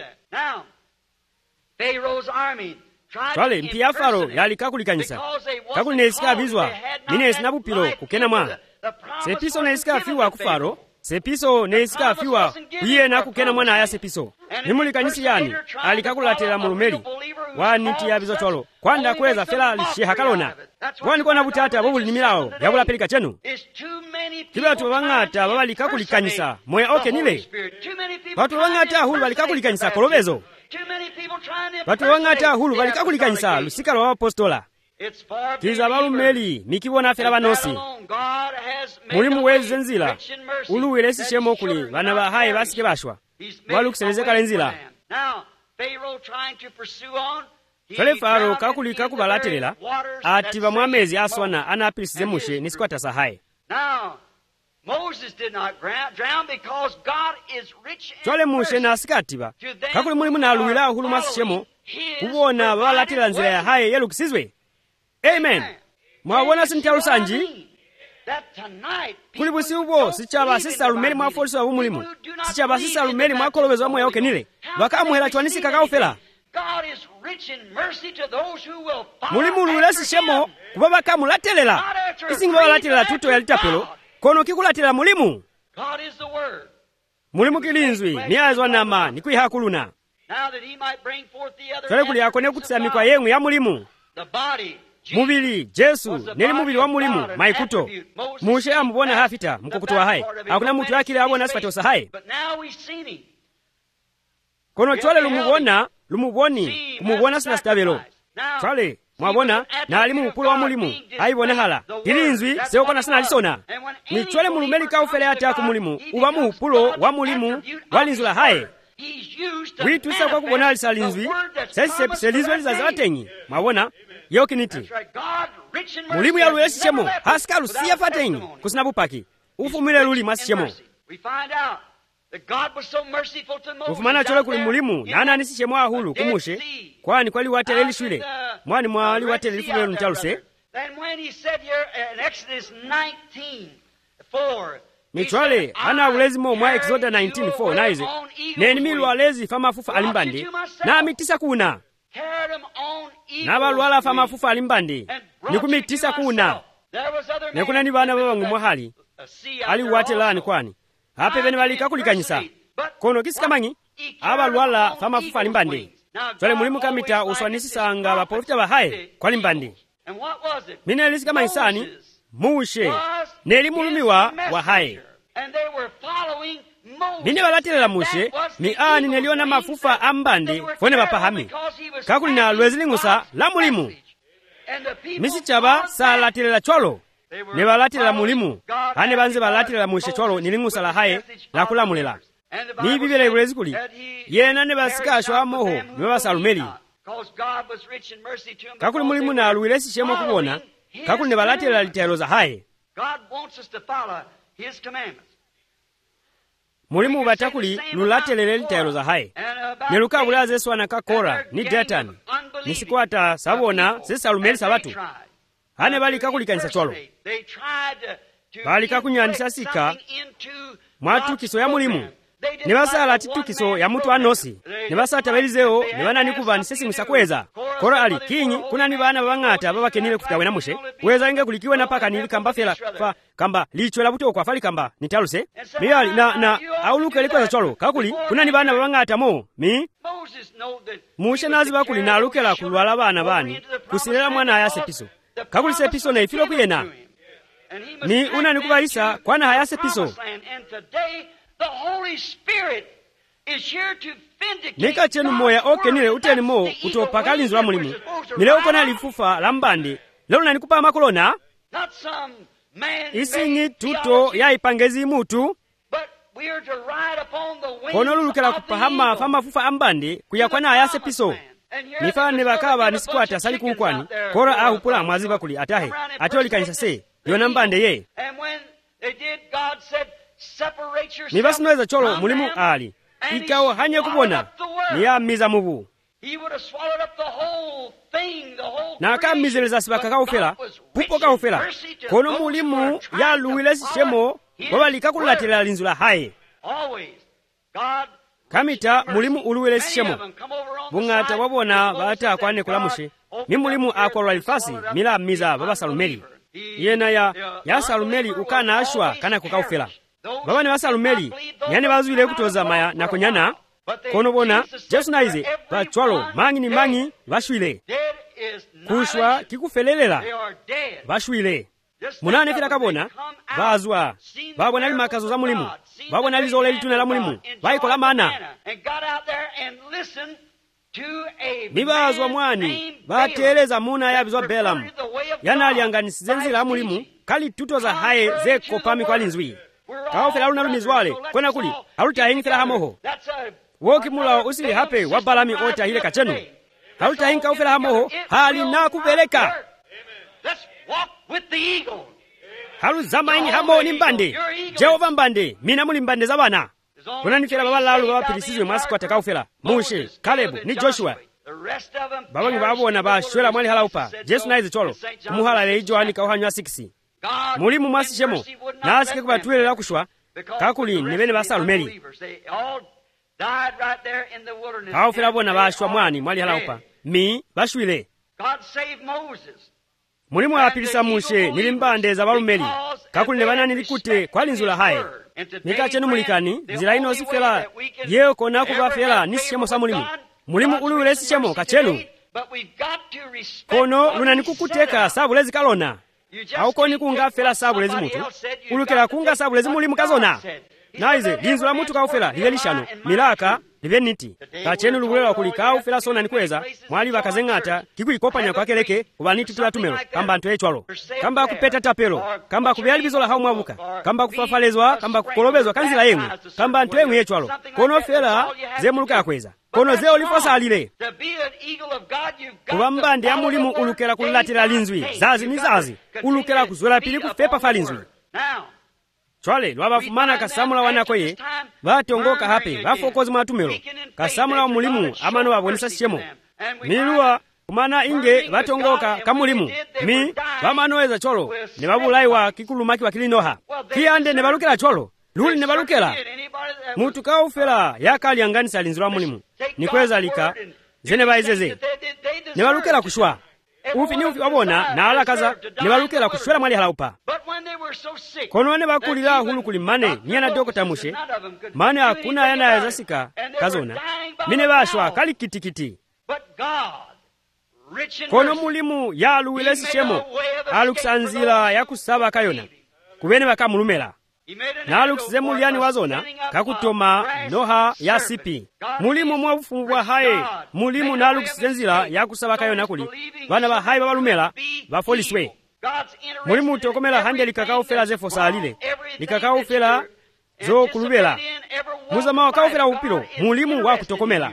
chwale mpia Faro yali kakulikanyisa kakuli nesika bizwa mine sinabupilo kukena mwa sepiso nesika fiwa kufaro sepiso nesika fiwa kuye na kukena mwana aya sepiso nimulikanyisi yani alikakulatela mulumeli wani tia bizo chwalo kwanda kweza fela lisheha kalona wani kwa nabutata bobu nimilao yabula pelika chenu kila watu wangata babali kakulikanyisa moya oke nile watu wangata hulu bali kakulikanyisa kolobezo watu wangata hulu bali kakulikanyisa lusika lwa apostola kiza balumeli mikibona fela banosi mulimu wezi nzila uluwile sishemo kuli bana bahaye basike bashwa walukuselezeka lenzila kale Faro kakulika kubalatelela ati bamwamezi aswana anapilisize mushe nisikwata sahaye chwale mushe na asikatiba kakuli mulimu na aluwila hulu masishemo kubona babalatela nzila ya haye yelukisizwe amen mwabona sintialu sanji kuli busi ubo sichaba sisa lumeli mwa folisi wa umulimu sichaba sisa lumeli mwa kolobezo wa moya okenile wakamuhela chwanisi kakaufela mulimu ulule sishemo kubaba kamulatelela isingi babalatelela tuto ya litapelo kono kikulatela mulimu mulimu kilinzwi niazwa nama nikwihakuluna chole kuli akone kutisamikwa yengwe ya mulimu mubili Jesu neli mubili wa mulimu maikuto mushe amubona hafita mkukutowa haye hakuna mutu yakile abona asipatosa haye kono chole lumuboni kumubona sina stabelo chole mwabona na alimu mupulo wa mulimu haibone hala kilinzwi seokona sina alisona ni chole mulumeli kaufele hata kumulimu uba mupulo wa mulimu walinzula haye wituisa kwa kubona alisalinzwi seliswe lizazatenyi mwabona yokiniti mulimu ya luye sishemo haskalu siya fatenyi kusina bupaki ufumile luli masishemo ufumana chole kuli mulimu nana nisishemo ahulu kumushe kwani kwali watele lishwile mwani mwali watele lifumile lunchaluse ni chwale ana ulezi mo mwa Exoda 19:4 naize nenimilu walezi fama fufa alimbandi na mitisa kuna nabalwala fama fufa alimbandi nikumitisa kuna nekuna ni bana babangu mwahali ali watelani kwani hape bene bali kakulikanyisa kono kisikamanyi abalwala fama fufa alimbandi chole mulimu kamita uswanisi sanga baprofita bahaye kwa limbandi mine elisikamani sani mushe neli mulumiwa wahaye mine balatelela mushe ni ani neliona mafufa ambandi fone bapahami kakuli na lwezilingusa la mulimu misi chaba salatelela cholo ne balatelela mulimu ane banze balatelela mushe cholo nilingusa la haye na kulamulela ni bibele ibulezi kuli yena ne basikashwa amoho ne basalumeli kakuli mulimu na aluwilesi shemo kubona kakuli ne balatelela litelo za haye mulimu batakuli lulatelele litelo za haye ne lukabulaze swana kakora ni Datan nisikwata sabona sesalumeli sabatu hane balikakulikanisa cholo balikakunyandisa sika mwatukiso ya mulimu nibasala titukiso ya mutu anosi nibasata belizeo nibanani kuvani sesi musakweza koro ali kinyi kuna ni bana babangata babakenile kufikawe na mushe weza inge kulikiwe na paka nili kamba fela fa kamba lichwe la buto kwa fali kamba nitaluse miyali na auluke likweza cholo kakuli kuna ni bana babangata mo mi mushe nazi bakuli na aluke la kulwala bana bani kusilela mwana ayase piso kakuli se piso na ifilo kuyena ni una nikubalisa kwana hayase piso the Holy Spirit is here to vindicate. Nika chenu moya okenile uteni mo utopakalinzo la mulimu. Mile ukona lifufa lambandi. Leo nanikupa makolona. Not some man isingi tuto ya ipangezi mutu. But we are to ride upon the wings. Kono lulukela kupahama fama fufa ambandi kuyakwana ayase piso. Nifane bakaba nisikuata sali kukwani. Kora ahupula mwazi bakuli atahe. Atoli kanisa se. Yona mbande ye. And when they did, God said, nibasi nweza cholo mulimu ali ikawo hanye kubona niyamiza mubu na akamizereza sibaka kaufela pupo kaufela kono mulimu ya luwile sishemo wabalika kululatila linzula haye kamita mulimu uluwile sishemo bungata wabona bata kwane kulamushe ni mulimu akwalwa lifasi mila amiza baba salumeli yena ya salumeli ukana ashwa kana kukaufela baba ne basalumeli nyane bazuile kutoza maya na konyana kono bona Yesu naize bachwalo mangi ni mangi bashwile kushwa kikufelelela bashwile munane kila kabona bazwa babona ali makazo za mulimu babona ali zole lituna la mulimu baikola mana nibazwa mwani bateleza muna yabizwa Balaam yana alianganisize nzila la mulimu kali tutoza haye ze kopami kwa linzwi kaufela luna lumizwale kwena kuli haluta hingi fela hamoho woki mula usili hape wa Balami ota hile kachenu haluta hingi kaufela hamoho hali na kupeleka halu zama hingi hamo ni mbande Jehova mbande mina muli mbande za bana kuna nifela baba lalu baba pilisizwe mwasikwata kaufela Mushe, Kalebu ni Joshua baba ngi babona ba shwela mwali halaupa Yesu naize cholo kumuhala le Johani kauhanywa 6 mulimu mwasishemo nasike kubatwele la kushwa kakuli nibene basalumeli kaufela bona bashwa mwani mwali halaupa mi bashwile mulimu apilisa Mushe nilimbande za balumeli kakuli nebana nilikute kwa linzula haye nikachenu mulikani nzila ino sifela yeo kona kubafela nisishemo sa mulimu uluwile sishemo kachenu kono luna nikukuteka sabulezi kalona haukoni kungafela sabulezi mutu ulukela kunga sabulezi mulimu kazona naize linzula mutu kaufela lilelishano milaka liveniti kachenu lubulela kulika ufela sona nikweza mwali bakazengata kikuikopanya kwa keleke ubaniti tulatumelo kamba ntu echwalo kamba kupeta tapelo kamba kubyalibizola haumwabuka kamba kufafalezwa kamba kukolobezwa kanzila yemwe kamba ntu yemwe echwalo kono fela zemuluka yakweza kono zeo lifosa alile kubambande ya mulimu ulukela kululatila linzwi zazi ni zazi ulukela kuzwela pili kufepa falinzwi chwale lwabafumana kasamula wanakoye batongoka hape bafokozi mwatumelo kasamula wa mulimu amano babonesa sishemo miluwa kumana inge batongoka kamulimu mi bamanoeza cholo ne babulaiwa kikulumaki wa kilinoha kiyande ne balukela cholo luli ne balukela mutu kaufela yakali anganisa linzula mulimu nikweza lika zene baizeze ne balukela kushwa ufi ni ufi wabona na alakaza ne balukela kushwela mwali halaupa kono wane bakulila hulu kulimane niyana dokota Mushe mane hakuna yana ya zasika kazona mine bashwa kali kitikiti kono mulimu ya aluwile sishemo aluksanzila ya kusaba kayona kubene baka mulumela na alukse muliani wazona kakutoma noha ya sipi mulimu mwafungwa haye mulimu na alukse nzila ya kusaba kayona kuli bana ba haye babalumela bafoliswe mulimu tokomela hande likakaufela zefo salile likakaufela zo kulubela muzama wakaufela upilo mulimu wa kutokomela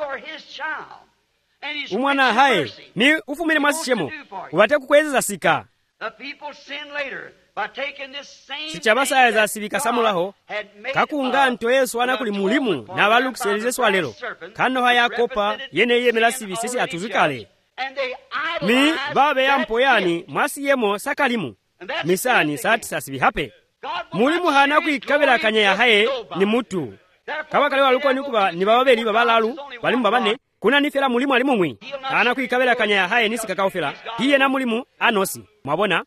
umwana haye ni ufumile mwasishemo ubate kukwezeza sika sichabasaya asibikasamulaho kakunga nto Yesu anakuli mulimu na balukiselizeso alero kano hayakopa yene yemela sibisisi atuzikale mi babe yampoyani mwasiyemo sakalimu misani sati sasibihape mulimu hana kuikabela kanya haye ni mutu kabakale waluko nikuba ni bababeli babalalu balimu babane kuna nifela mulimu ali mumwi hana kuikabela kanya haye nisi kakawofela hiye na mulimu anosi mwabona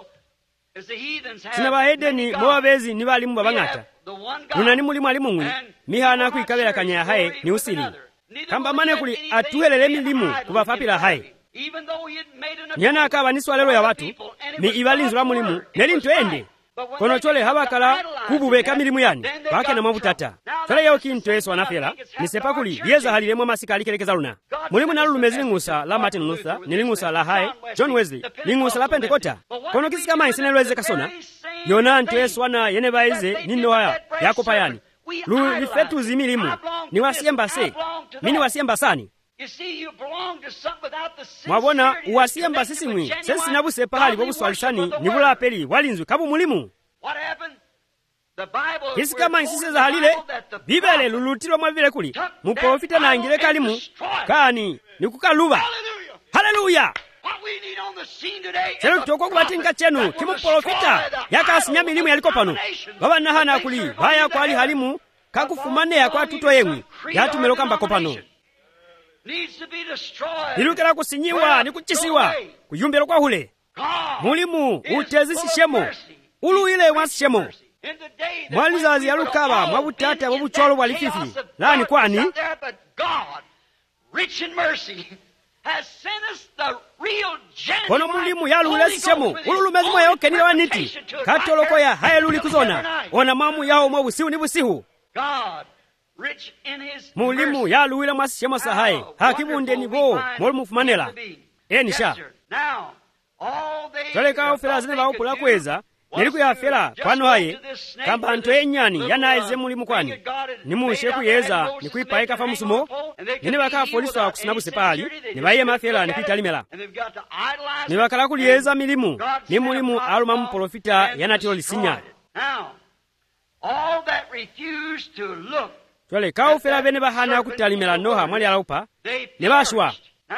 sina bahedeni mwabezi ni balimu babangata nuna ni mulimu ali mumwi mihana kuikabela kanya haye ni usili kamba mane kuli atuelele milimu kubafapila haye nyana akaba niswalelo ya watu mi ibalinzu la mulimu neli ntwende kono chole habakala kububeka milimu yani bake na mabutata chole yao kintu Yesu anafela nisepa kuli yeza halilemo masika alikelekeza luna mulimu nalulume lingusa la Martin Luther nilingusa la Haye John Wesley lingusa la Pentecosta kono kisikama isinelweze kasona yona ntu Yesu ana yene baize nino haya yakopa yani lu lifetu zimilimu ni wasiemba se mini wasiemba sani mwabona uwasiemba sisi mwi sensi nabuse pahali bobuswalisani nibula apeli walinzu kabu mulimu isi kama insise za halile bibele lulutilo mwavile kuli muprofita na angile kalimu kani nikukaluba haleluya chelo toko kubatinga chenu kimuprofita yaka asinya milimu yaliko pano baba nahana kuli baya kwa ali halimu kakufumane ya kwa tuto yemwi yatumeloka mbako pano nilukela kusinyiwa nikuchisiwa kuyumbelo kwa hule mulimu utezisishemo uluile wasishemo mwalizazi yalukaba mwabutata wabucholo walififi lani kwani kono mulimu yaluile sishemo ululumezimo yaoke nile waniti katoloko ya hayeluli kuzona ona mamu yao mwabusihu ni busihu mulimu yaluile mwasishemo sahaye hakibunde nibo molimu fumanela enisha chole kao fela zine baupula kweza niliku ya fela kwano haye kamba nto enyani yanaeze mulimu kwani nimushe kuyeza nikuipaika fa musumo nini baka polisa kusinabu sepali nibaye mafela nikuitalimela nibakala kuliyeza milimu ni mulimu aluma muprofita yanatilo lisinya chole kao fela bene bahana kutalimela noha mwali alaupa nibashwa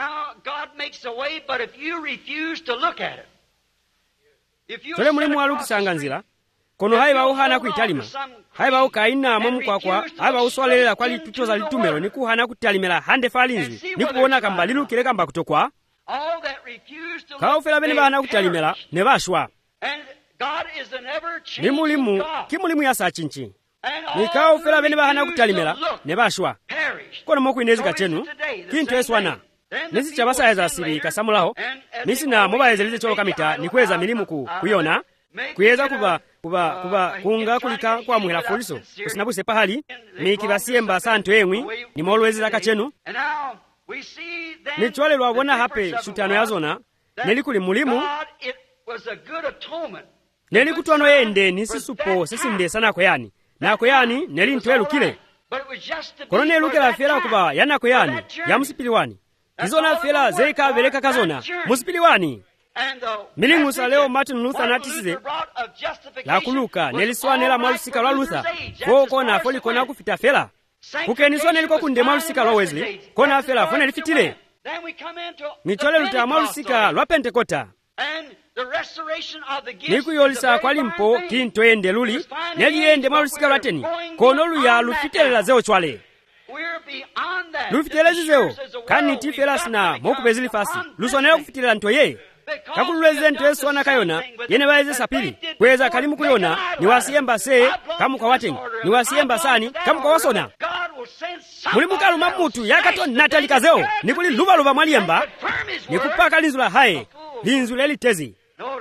chole mulimu alukisanga nzila kono haiba uhana kuitalima haiba ukaina mwamukwakwa haiba uswalela kwa litutoza litumelo nikuhana kutalimela hande falinzi nikuona kamba lilukile kamba kutokwa kao fela bene bahana kutalimela nebashwa ni mulimu kimulimu yasa chinchi nikao fela bene bahana kutalimela nebashwa kono mokuinezi kachenu kintu eswana nisi chabasa eza sibi kasamulaho nisi na moba ezelize cholo kamita nikweza milimu kuyona kuyeza kuba kunga kulika kwa muhela fuliso kusinabuse pahali mikibasiemba santo emwi ni molwezela kachenu ni chwale lwabona hape shutano yazona nelikuli mulimu nelikutono yende nisi supo sisi ndesa nako yani nako yani neli ntwelu kile kono nelukela fela kuba yanako yani ya musipiliwani izona fela zeika veleka kazona musipiliwani milingu sa leo Martin Luther natisize la kuluka neliswanela mwalusika lwa Luther koko na foli kona kufita fela kukeniswa neliko kunde mwalusika lwa Wesley kona fela fone lifitile nichole luta mwalusika lwa Pentecosta niku yolisa kwa limpo kinto ende luli neliende mwalusika lwa teni kono luya lufitelela zeo chwale lufitelezi zeo kani tifelas na mokupezili fasi luswanela kufitilela ntoye kakululeze ntoye swana kayona yene baeze sapili kweza kalimu kuyona ni wasiemba se kamu kwa watengi ni wasiemba sani kamu kwa wasona mulimu kaluma mutu yakato natalika zeo nikuli luba mwaliemba nikupaka linzu la haye linzu leli tezi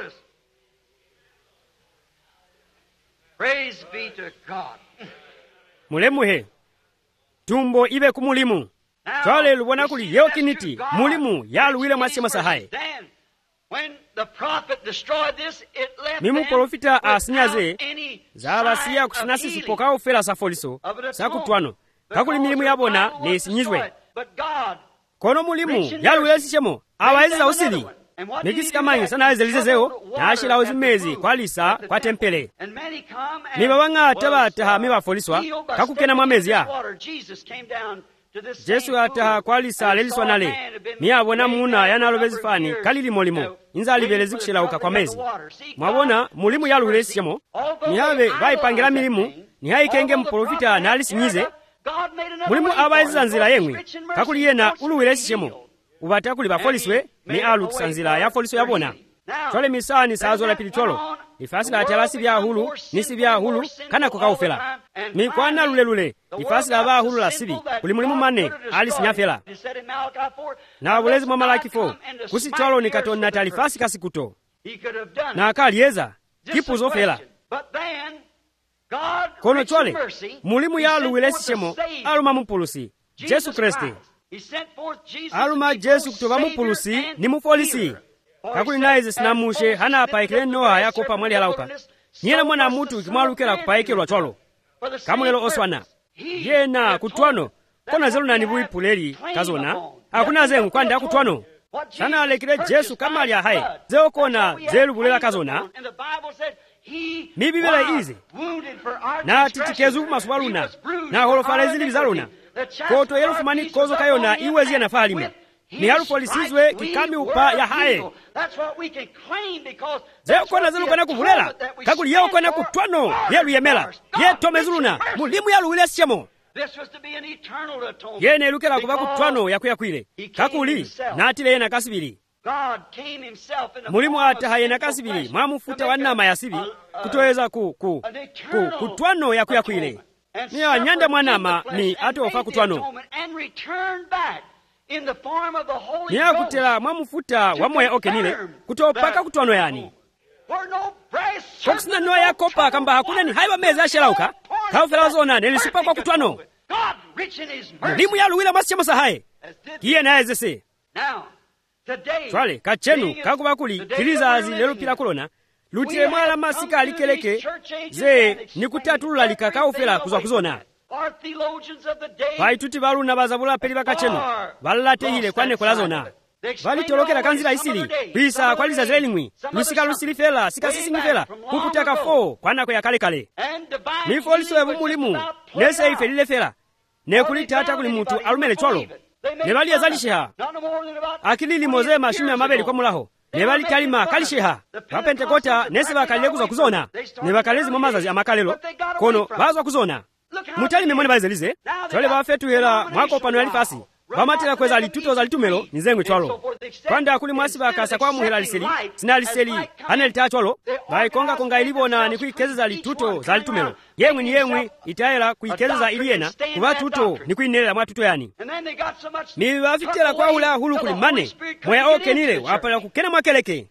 Praise be to God. Mulemuhe tumbo ibe kumulimu twale lubona kuli yeo kiniti mulimu yaluwile mwasema sahaye mimu profita asinyaze zabasiya kusinasi sipokao fela safoliso sakutwano kakuli milimu yabona nesinyizwe kono mulimu yaluwile sishemo awaizi za usili mikisikamanyi sanayezelizezewo naashirawo zimezi kwalisa kwa tempele miba wang'ata bataha mibafoliswa kakukena mwamezi ya Jesu ataha kwalisa leliswa nale miyabona muna yanalobe zifani kalilimolimo inza alibelezi kushilauka kwa mezi mwabona mulimu yaluulesishemo nihabe bayipangira milimu nihayikenge muprofita nalisinyize mulimu abayiziza yemwe kakuli yena uluwelesishemo ubata kuli bafoliswe ni alukisa nzira yafoliswe yabona chole misani sazola pilitolo ifasila atalasi bya hulu nisi bya hulu kana kukaufela mikwana lulelule ifasila aba hulu la sibi kuli mulimu mane alisinyafela na bulezi mwa Malaki 4 kusi cholo ni katona talifasi kasikuto na akalieza kipuzo fela kono chole mulimu yaluwelesishemo aluma mupulusi Jesu Kristi aluma Jesu kutoba mupulusi ni mufolisi kakuli naize sinamushe hana apaikile Noa yakopa mwali halaupa nyena mwana mutu ikimwalukela kupaikilwa cholo kamulelo oswana yena kutwano kona zelu na nibu ipuleli kazona hakuna zengu kwa nda kutwano sana alekile Jesu kama alia hai zeo kona zelu bulela kazona mibibela izi na titikezu masubaluna na holofalezili bizaluna koto yelu fumani kozo kayona iwezi ya nafalima ni halufolisizwe kikami upa ya hae zeo kona zelu kona kuvulela kakuli yeo kona kutwano yelu yemela yeto mezuluna mulimu yalu ule siyamo yene ilukela kuba kutwano yakuyakwile kakuli na atile yena kasibili mulimu ataha yena kasibili mwamufuta wanama ya sibi kutoeza kutwano yakuyakwile niya nyanda mwanama ni atofa kutwano niya kutela mwamufuta wamoya okenile kutopaka kutwano yani kokusina noa yakopa kamba hakuna ni haiba meza ashelauka kaufela zona nelisupa kwa kutwano mulimu yaluwila masiyamasa hae kiye naezese twale kachenu kakubakuli kilizazi lelu pila kulona lutile mwala masika alikeleke ze nikutatulula likakaufela kuzwa kuzona vaituti valuna bazabula peli bakachenu valate hile kwane kolazona valitolokela kanzila isili kwisa kwaliza zelimwi lusika lusilifela sikasisingifela kukutaka 4 kwanako ya kale mifoliso ya mulimu nese ifelile fela nekulitata kuli mutu alumele cholo nebali yazalisheha akilili moze mashumi ya mabeli kwa mulaho nebali kalima kalisheha wapentekota nese bakalile kuzwa kuzona nebakalezi momazazi amakalelo kono bazwa kuzona mutali memone bazelize chole bafetu hela mwako pano yalifasi bamatela kweza alituto za litumelo nizengwe cholo kwanda kuli mwasi bakasa kwa muhela liseli sina liseli hana litacholo baikonga konga ilibona ni kuikezeza lituto za litumelo yemwe itaela kuikezeza iliena kuba tuto ni kuinelela mwa tuto yani mi bafitela kwa hula hulu kuli mane moya okenile wapala kukena mwakeleke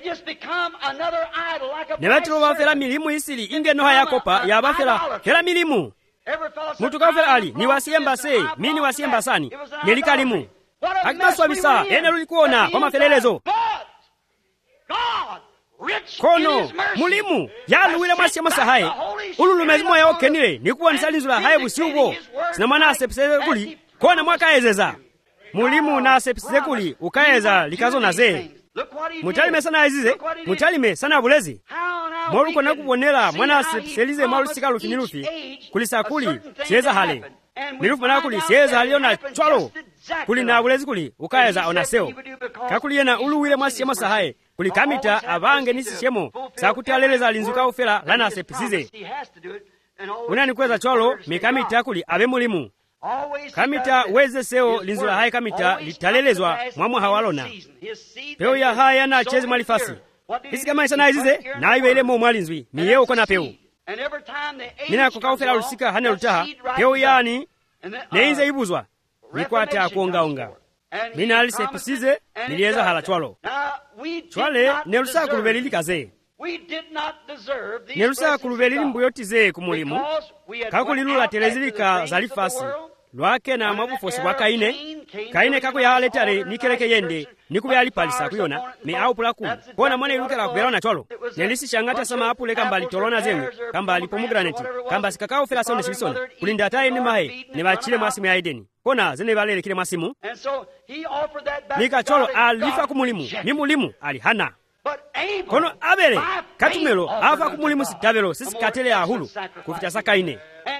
nebatilo bafela milimu isili inge noha yakopa ya bafela fela milimu mutu kafela ali ni wasiyemba se mini wasiyemba sani nelikalimu akibaswa bisa ene lulikuona kwa mafelelezo kono mulimu yaluwile masiyamasa hae ululumezimo ya okenile nikuwa nisalinzula hae busiubo sina mwana asepseze kuli kona mwaka ezeza mulimu na asepseze kuli ukaeza likazo na zee mutalime sana ezize mutalime sana bulezi moruko nakubonela mwana asepselize malusika lufinilufi kulisa kuli sieza hale milufu mana kuli sieza haliona chwalo kuli na bulezi kuli ukaeza onaseo kakuli yena uluwile masiyamasa hae kuli kamita abange nisishemo sakutaleleza linzuka ufela lana asepsize unani kweza chwalo mikamita kuli abe mulimu kamita weze seo linzula hae kamita litalelezwa mwamwa hawalona peo ya haya na chezi malifasi isi kama isa na izize na iwe ile mo mwalinzwi ni yeo kona peo nina kukaufela ulusika hane lutaha peo yani neinze ibuzwa nikwate akuonga mina alisepisize nilieza hala chwalo chwale nelusa kulubelili kaze nelusa kulubelili mbuyoti ze kumulimu kakulilula telezilika zalifasi lwake na mwabufosi bwa kaine kakuya letare nikeleke yende nikube alipalisa kuyona me aupulaku kona mwana ilukela kubera na cholo nelisi shangata sama apule kamba litolona zenu kamba lipomugraneti kamba sikakao fela sone silisoni kulinda taye ni mahe ne bachile mwasimu ya Edeni kona zene balele kile mwasimu nika cholo alifa kumulimu ni mulimu alihana kono Abele katumelo afa kumulimu sitabelo sisi katele ahulu kufita sakaine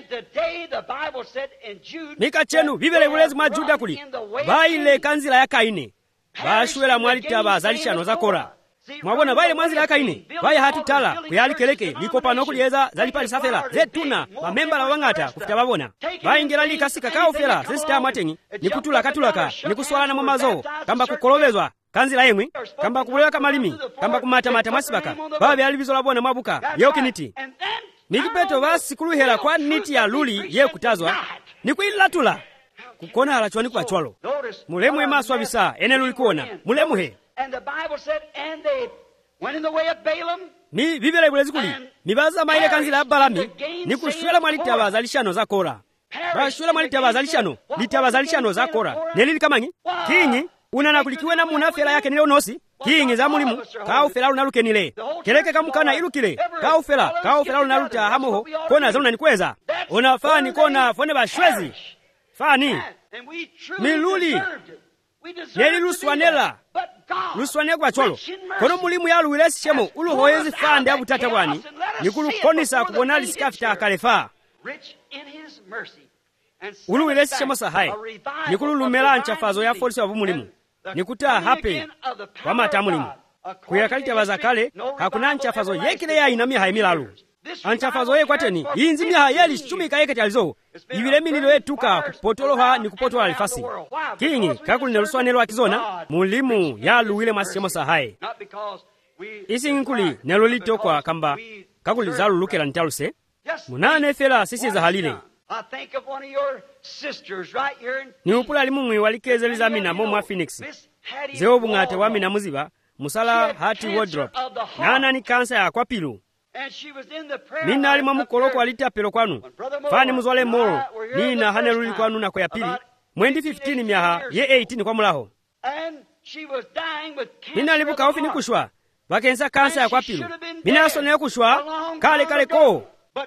nika chenu bibele bulezi mwa Juda kuli baile kanzila ya Kaine bashwela mwalita bazalishano za Kora mwabona baile mwanzila ya Kaine baye hatutala kuyali keleke likopano kuliyeza zalipali safela zetuna mamemba la wangata kufita babona baye ngela likasika kao fela sisi matengi nikutula katulaka nikuswala na mamazo kamba kukolobezwa kanzila yemwe kamba kubuleka malimi kamba kumata mata masibaka babe alibizola bona mwabuka yokiniti nikipeto basi kuluhela kwa niti ya luli ye kutazwa nikuilatula kukona halachwani kwa chwalo mulemu emaswa bisa ene lulikuona mulemu he ni bibele bulezi kuli nibaza maile kanzila ya Balami nikushwela mwalita bazalishano za Kora bashwela mwalita bazalishano litabazalishano za Kora nelili kamanyi kinyi unana kulikiwe na munafela yake nile unosi kinyi za mulimu kaufela lunaluke nile keleke kamukana ilukile kaufela lunaluta hamoho kona za unanikweza unafani kona fone bashwezi fani miluli neli luswanela luswane kwa cholo kono mulimu ya luwilesi shemo uluhoyezi fande abutata bwani nikulu konisa kubonali sikafita kalefa uluwilesi shemo sahaye nikulu lumela nchafazo ya folisi wabu mulimu nikuta hape wamata mulimu kuyakalita bazakale hakuna nchafazo yekile ya inami haimilalu anchafazo ye kwateni yinzi miha yeli shumika yeke chalizo ibile minilo yetuka kupotoloha ni kupotola alifasi kinyi kakuli neluswanelo akizona mulimu ya luwile masishemo sahaye isi nkuli nelolito kwa kamba kakuli zalu lukela nitaluse munane fela sisi za halile ni upula limumwi walikezeliza mina momu Phoenix zeo bungate wa mina muziba musala hati wardrobe nana ni kansa ya kwa pilu nina alima mukoloko alita pelo kwanu fani muzwale moro nina haneluli kwanu na kwa ya pili mwendi 15 miaha ye 18 kwa mulaho nina alibuka ofi ni kushwa wakensa kansa ya kwa pilu nina asone kushwa kale ko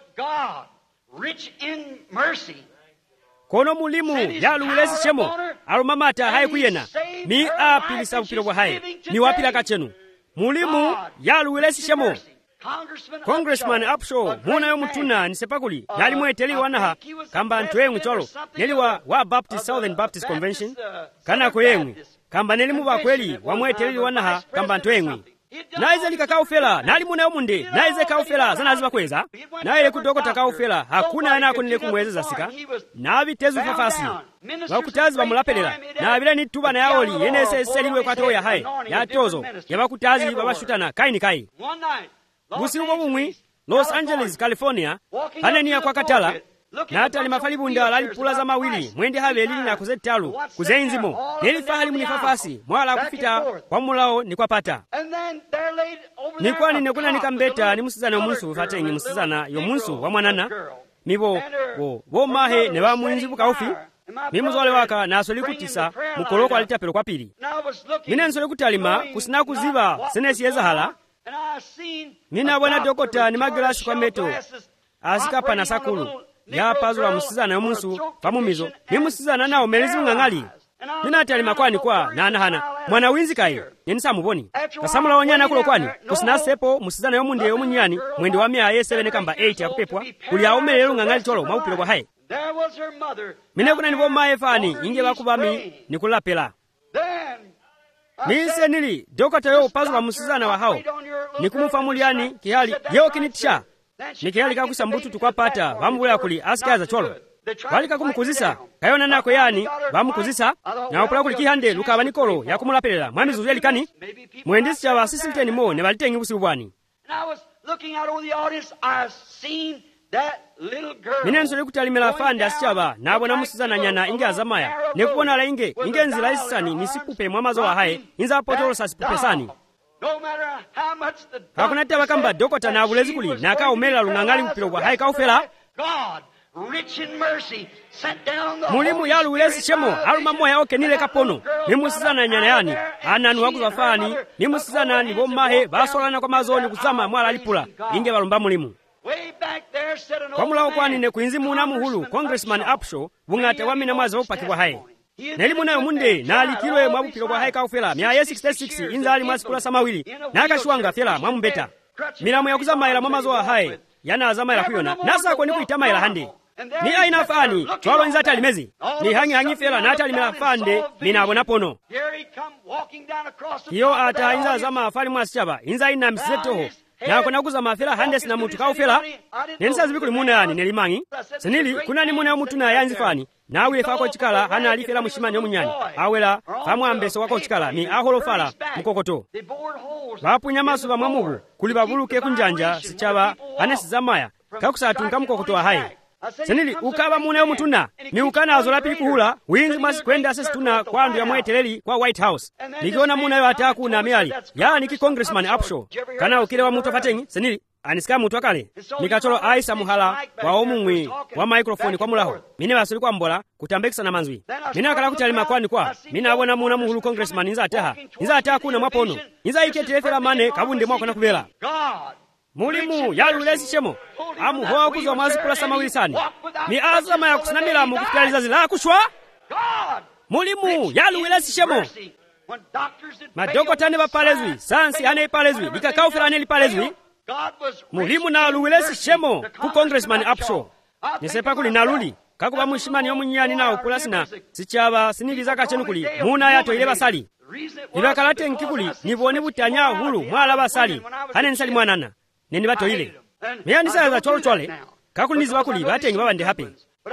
kono mulimu ya luwilesi shemo alumamata haye kuyena ni apilisa upilo kwa haye ni wapila kachenu mulimu ya luwilesi shemo Congressman Upshaw muna yo mutuna nisepakuli yali mweteli wanaha kamba ntwemwe cholo neli wa Baptist Southern Baptist Convention kana kwemwe kamba neli muba kweli wa mweteli wanaha kamba ntwemwe naize likakaufela nali muna yo munde naize kaufela zanaziba kweza naile kudokota kaufela hakuna yana kunile kumwezeza sika na bitezu fafasi bakutazi bamulapelela na bile ni tuba na yaoli yenese seliwe kwa toya haye ya tozo yabakutazi babashutana kai busiku bumwi Los Angeles, California hanenia kwa katala na hata limafalibunda lalipula za mawili mwende habeli na kuzetalu kuzenzimo nelifa munifafasi mwala kufita kwa mulao ni kwa pata nikwani nekuna nikambeta ni musizana yomunsu fatengi musizana yomunsu wa mwanana mibo wo mahe ne ba mwinzibu kaufi mimuzole waka na asoli kutisa mukoloko alitapelo kwa pili mina nsole kutalima kusina kuziba senesi yezahala mina bwana dokota ni magrasi kwa meto asikapa na sakulu ya pazula musizana yomunsu pamumizo ni musizana nao melezi ngangali mina atalima kwani kwa na anahana mwana winzi kai yenisa muboni kasamula wanyana kulo kwani kusina sepo musizana yomunde yomunyani mwende wa mia ye 7 kamba 8 ya kupepwa kuli aomelelo ngangali tolo maupilo kwa hai mina kuna nivo mae fani inge bakubami nikulapela nise nili dokota yo pazula musizana wa hao nikumufamuliani kihali yeo kinitisha nikihali kakusambutu tukwapata vambula kuli asikaza cholo walika kumukuzisa kayona nako yani vamukuzisa na upula kuli kihande lukaba nikolo ya kumulapelela mwami zuzeli kani mwendisi cha wasisiliteni mo ne valitengi busi ubwani mine nsole kutalimela fande asichaba nabona musizana nyana inge azamaya nekubona la inge nzila isani nisipupe mwamazo wa haye inza potolo sasipupe sani hakuna taba kamba dokota na bulezi kuli naka umela lungangali upilo kwa haye kaufela mulimu yaluwilesi chemo aluma moya okenile kapono nimusizana nyanayani ananu wakuzafani nimusizana ni bommahe basolana kwa mazoni kusama mwala alipula inge balumba mulimu kwamulawo kwanine kuinzi muna muhulu Congressman Upshaw bungate wamina mwazi wopakibwa haye neli munayo munde nalikilwe mwabupika kwa haye kaufela mya 66 inzali mwasikula samawili nakashuwanga fela mwamumbeta milamu ya kuzamaila mwamazowa haye yana azamaila kuyona nasako nikuitamaila hande ni aina fani twalo inza talimezi ni hangi fela na talimela fande ninabona pono iyo ata inza zama afali mwasichaba inza ina msetoho na kona kuzama fela handes na mutu kaufela nenisa zibikuli muna yani nelimangi senili kuna ni muna ya mutu na yanzi fani na awile fako chikala hana alifela mushimani omunyani awela famwambeso wako chikala ni aholofala mukokoto bapu nyamasu ba mwamugu kuli babuluke kunjanja sichaba hanesi zamaya kakusatunga mukokoto wa haye senili ukaba muna ya mutuna ni ukana azola pili kuhula wingi mwasi kwenda asesituna kwa andu ya mweteleli kwa White House nikiona muna ya ataku na miali ya niki Congressman Upshaw kana ukile wa mutu fatengi senili anisika mutu wakale nikacholo aisa muhala wa omumwi wa microphone kwa mulaho mine basuli kwa mbola kutambekisa na manzwi mine akala kutalima kwani kwa mine abona muna muhulu Congressman inza ataku na mwapono inza iketelefela mane kabunde mwako na kubela mulimu yalulesi chemo amuhoa kuzwa mwazi pula samawili sani ni azama ya kusinamila mukufitaliza zila kushwa mulimu yalulesi chemo madokotane bapalezwi sansi hane ipalezwi likakaufila hane lipalezwi mulimu na aluwilesi chemo ku Congressman Upshaw nisepa kuli naluli kakuba mushimani yomunyani na upulasina sichaba siniliza kachenu kuli muna yato ile basali ibakalate nkikuli nibone butanya hulu mwala basali hane nisali mwanana neni bato ile meyani saza chole kakuli nizi bakuli batengi babande hape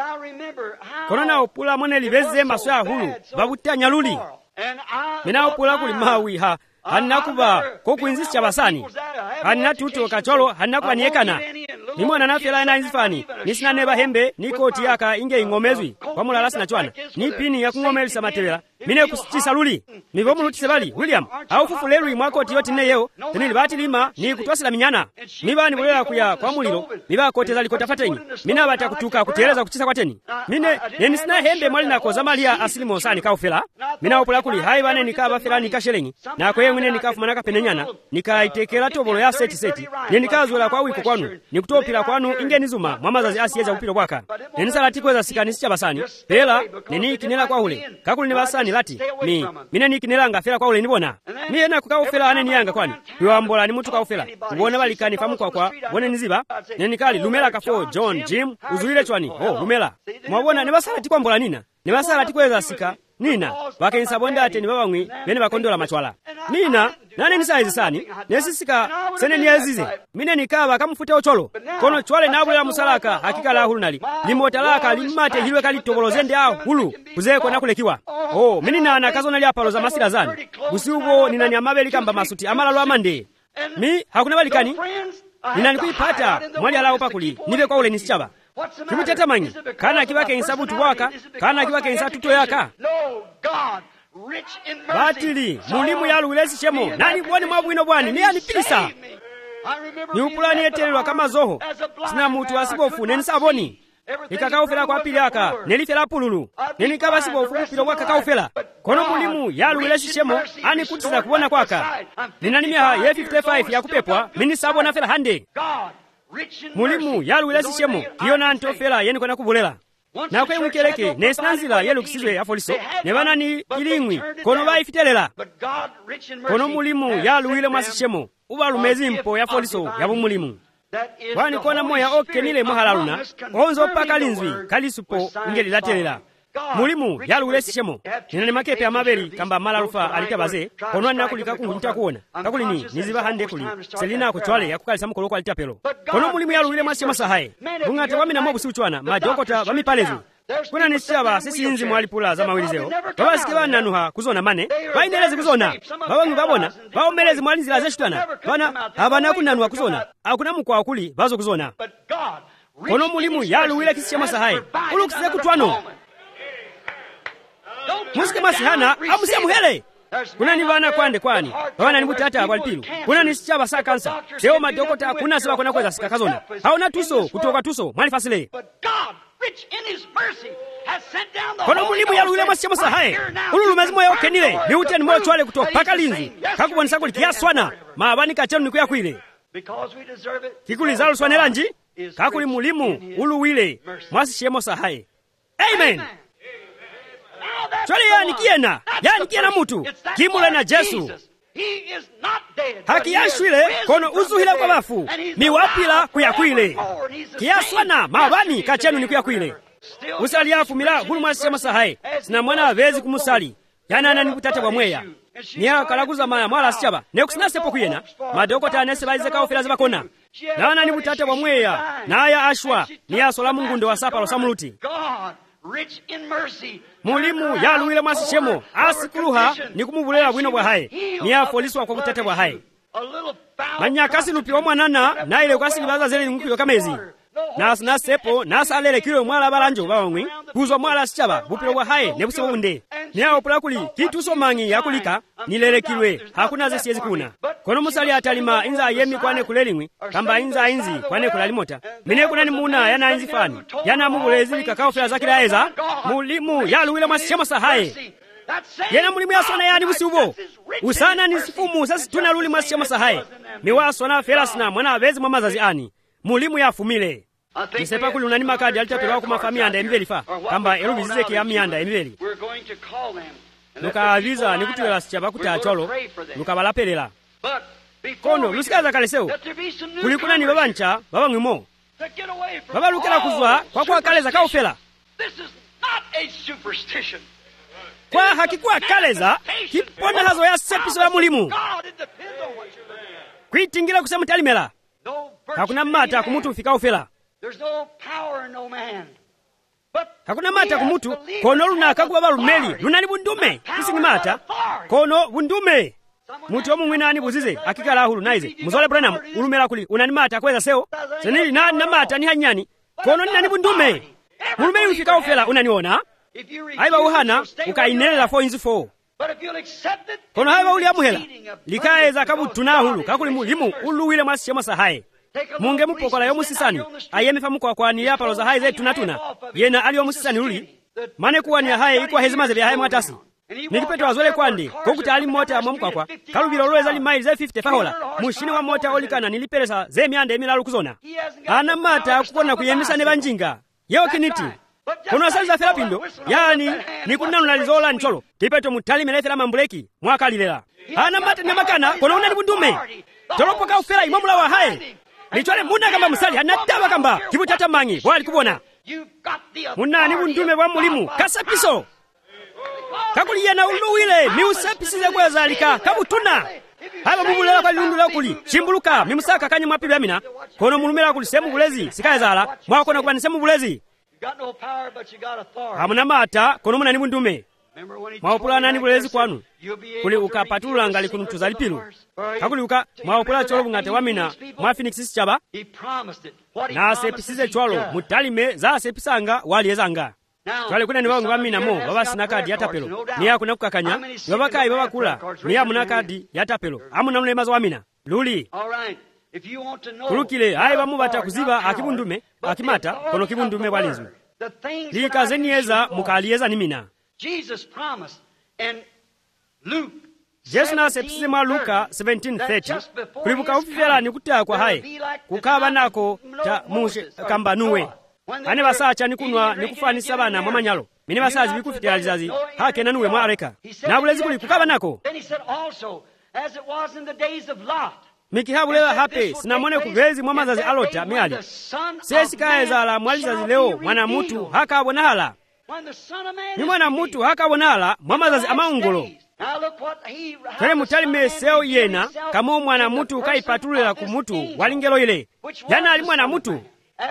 kono na upula mwene libeze maso ya hulu babutanya luli mina upula kuli mawi ha hannakuba kokuinzisi chabasani hannatuto kacholo hannakubaniekana nimwana nafela ena inzifani nisina neba hembe nikoti yaka inge ingomezwi kwa mulala sina chwana ni pini ya kungomelisa matebela mine kusichisa luli mivo mulutise bali William au fufulelu imwakoti yoti neyo tenili bati lima ni kutwasila minyana miba ni bulela kuya kwa mulilo miba kote zali kotafatenyi mina bata kutuka kuteleza kuchisa kwa teni mine nenisina hembe mwali nako zamalia asili mosani kaufela mina upula kuli hai bane nikaba fela nikashelengi na kwe mwine nikafumana kapenenyana nikaitekela tobolo ya seti nikazwela kwa wiko kwanu nikutopila kwanu inge nizuma mwamazazi asiyeza kupilo kwaka nenisala za sikanisi chabasani pela neni kinela kwa ule kakuli ni basani lati mine nikinela ngafela kwa ule nibona miye na kukaufela ane niyanga kwani yuambola ni mutu kaufela ubona balikani famukwa kwa wone niziba nenikali lumela kafo John Jim uzuile chwani lumela mwabona ni basala tikwa mbola nina ni basala tikweza sika nina bakensa bonda ate ni babangwi bene bakondola machwala nina nane nisaizi sani nesisika sene niyazize mine nikaba kamfuta ocholo kono chwale nabwela musalaka hakika la hulunali limotalaka limate hilwe kali tobolozende a hulu kuzeko nakulekiwa mini na nakazo nali apalo za masira zani busiubo nina nyamabeli kamba masuti amalalo amande mi hakuna balikani nina nikuipata mwali alao pakuli nibe kwa ule nisichaba kimuteta manyi kana kibake insabu tuwaka kana kibake insa tuto yaka batili mulimu yaluwilesi chemo nani bwani mwabuino bwani ni anipilisa ni upulani etelelwa kama zoho sina mutu asibofu nenisaboni ikakaufela kwa pili aka nelifela pululu nenikaba sibofu kupilo kwa kakaufela kono mulimu yaluwilesi chemo ani kutisa kubona kwaka ninanimia ye 55 ya kupepwa minisabo na fela hande mulimu yaluwilesi chemo iyo nanto fela yeni kona kubulela na kwe mkeleke nesinanzila yelu kisizwe ya foliso nebana ni ilingwi kono baifitelela kono mulimu yaluwile mwasichemo ubalumezi mpo ya foliso ya bumulimu wani kona moya okenile muhalaluna onzo paka linzwi kalisupo ngeli latelela mulimu yaluwilesi chemo ninani makepe ya mabeli kamba malarufa alitabaze kono wani nakulika kungu nitakuona kakuli niziba hande kuli selina kuchwale ya kukalisa mkolo kwa alitapelo kono mulimu yaluwile mwasichemo sahaye bungate wamina mwabu siuchwana majokota wamipalezu kuna nisichaba sisi inzi mwalipula za mawilizeo babasike bananuha kuzona mane bainelezi kuzona babangu babona baomelezi mwalinzila zeshutana bana abana kunanuha kuzona akuna mukwa wakuli bazo kuzona kono mulimu yaluwile kisichemo sahaye ulukisize kutwano musike masihana amusia muhele kuna ni bana kwande kwani bana ni mutata walipilu kuna ni sichaba sa kansa seo madokota kuna sababu kuna kweza sika kazona hauna tuso kutoka tuso mwali fasile rich in his mercy, has sent down the kono Holy mulimu Ghost. yalwile mwasiyamo sahaye ululu mazimo yaokenile niuteni moyo chwale kuto paka linzi kakubonesa kuti kiyaswana maabani kachenu nikuyakwile Because we deserve it. kikuli luswanelanji kakuli mulimu uluwile mwasiyamo sahaye. Amen. Chwale yanikiyena mutu kimule na Jesu haki yashwile kono uzuhile kwa bafu miwapila kuyakwile kiyaswana maabani kachenu nikuyakwile usali afumila hulu mwasiyamo sahaye sina mwana avezi kumusali yanana nikutate bwa mweya niya kalaguza maya mwala asichaba nekusinasepo kuyena madokota anese balize kaofela zibakona nana nibutate bwa mweya naya ashwa niya sola mungundo wa sapalo samuluti mulimu yaluwile mwasishemo asikuluha nikumubulela bwino bwa haye niya foliswa kwa kutate bwa haye manyakasi lupi omwanana naile kwasilibaza zele nkuyo kamezi nasepo nasalele kilo mwala balanjo bawangwi kuzwa mwala asichaba bupilo bwa haye nebusebo bunde niya opula kuli kituso mangi yakulika nilelekilwe hakuna zesiyezi kuna kono musali atalima inza yemi kwane kulelingwi kamba inza inzi kwane kulalimota mine kuna ni muna yana inzi fani yana mubulezi kakao fela zakila eza mulimu yaluwile mwasishemo sahaye yena mulimu yasona yani busiubo usana nisifumu sasi tunaluli mwasishemo sahaye miwasona felasina mwana abezi mwamazazi ani mulimu yafumile nisepa kuli unani makadi alitapelwa kuma mianda emibeli fa kamba erubizize ki ya mianda emibeli nukaaviza nikutwela sichaba kutacholo nukabalapelela kono lusikaza kaleseo kulikuna ni babancha babangwimo babalukela kuzwa kwa kwa kaleza kaofela kwa hakikuwa kaleza kipona hazo ya sepiso ya mulimu kwitingila kusemutalimela hakuna mata kumutu ufika ofela hakuna mata kumutu kono lunaka kuba balumeli lunani bundume isingi mata kono bundume mutu omumwinani buzize akikala hulu naize muzole Branham ulumela kuli unani mata kweza seo senili na mata ni hanyani kono nani bundume mulumeli ufika ofela unaniona aiba uhana ukainelela 4 inzi 4 kono haiba uli amuhela likaeza kabutuna hulu kakuli mulimu uluwile mwasishemo sahaye munge mupokola yomusisani ayemefa mukwakwani yapalo za haye zetu tunatuna yena ali yomusisani luli mane kuwa ni haye ikwa hezimaze bya haye mwatasi nikipeto wazole kwandi kokuti ali mota mwa mkwakwa kalubilo lweza li maili ze 50 fahola mushini wa mota olikana nilipelesa ze miande emilalu kuzona ana mata kukona kuyemisa ne banjinga yeo kiniti kono asaliza felapindo yani nikunanula lizola ncholo kipeto mutali melefela mambuleki mwakalilela ana mata ne makana kono unani bundume tolopoka ufela imamula wa haye nichole muna kamba musali anataba kamba kibutata mangi bwali kubona munani bundume bwa mulimu kasapiso kakuli yena uluwile miusapisize kwezalika kabutuna haba mubulela kwa lundu lakuli chimbuluka mimusaka kanye mwapibe amina kono mulumela kuli semu bulezi sikayezala mwakona kuba nisemu bulezi hamuna mata kono munani bundume mwaopula nani bulezi kwanu kuli ukapatula ngali kunutuza lipilu kakuli uka mwaopula cholo bungate wamina mwa Phoenix chaba na sepisize cholo mutalime za sepisanga waliezanga twale kuna ni wangu wamina mo baba sinakadi yatapelo niya kuna kukakanya baba kai baba kula niya munakadi yatapelo amuna mlemazo wamina luli kulukile hayi bamubata kuziba akibundume akimata kono kibundume walinzu likazenieza mukalieza nimina Yesu na sepisize mwa Luka 17:30 kulibuka ufifela ni kutaa kwa haye kukaba nako ta mushe kamba nuwe ane basacha nikunwa nikufanisa bana mwamanyalo mine basazi bikufitira lizazi hake nanuwe mwa areka na bulezi kuli kukaba nako mikihabulewa hape sinamone kubezi mwamazazi alota miali sesi kaezala mwalizazi leo mwana mutu hakabona hala ni mwana mutu hakabona hala mwamazazi amaungolo kale mutalime seo yena kamo mwana mutu kaipatulela ku mutu walingelo ile yana ali mwana mutu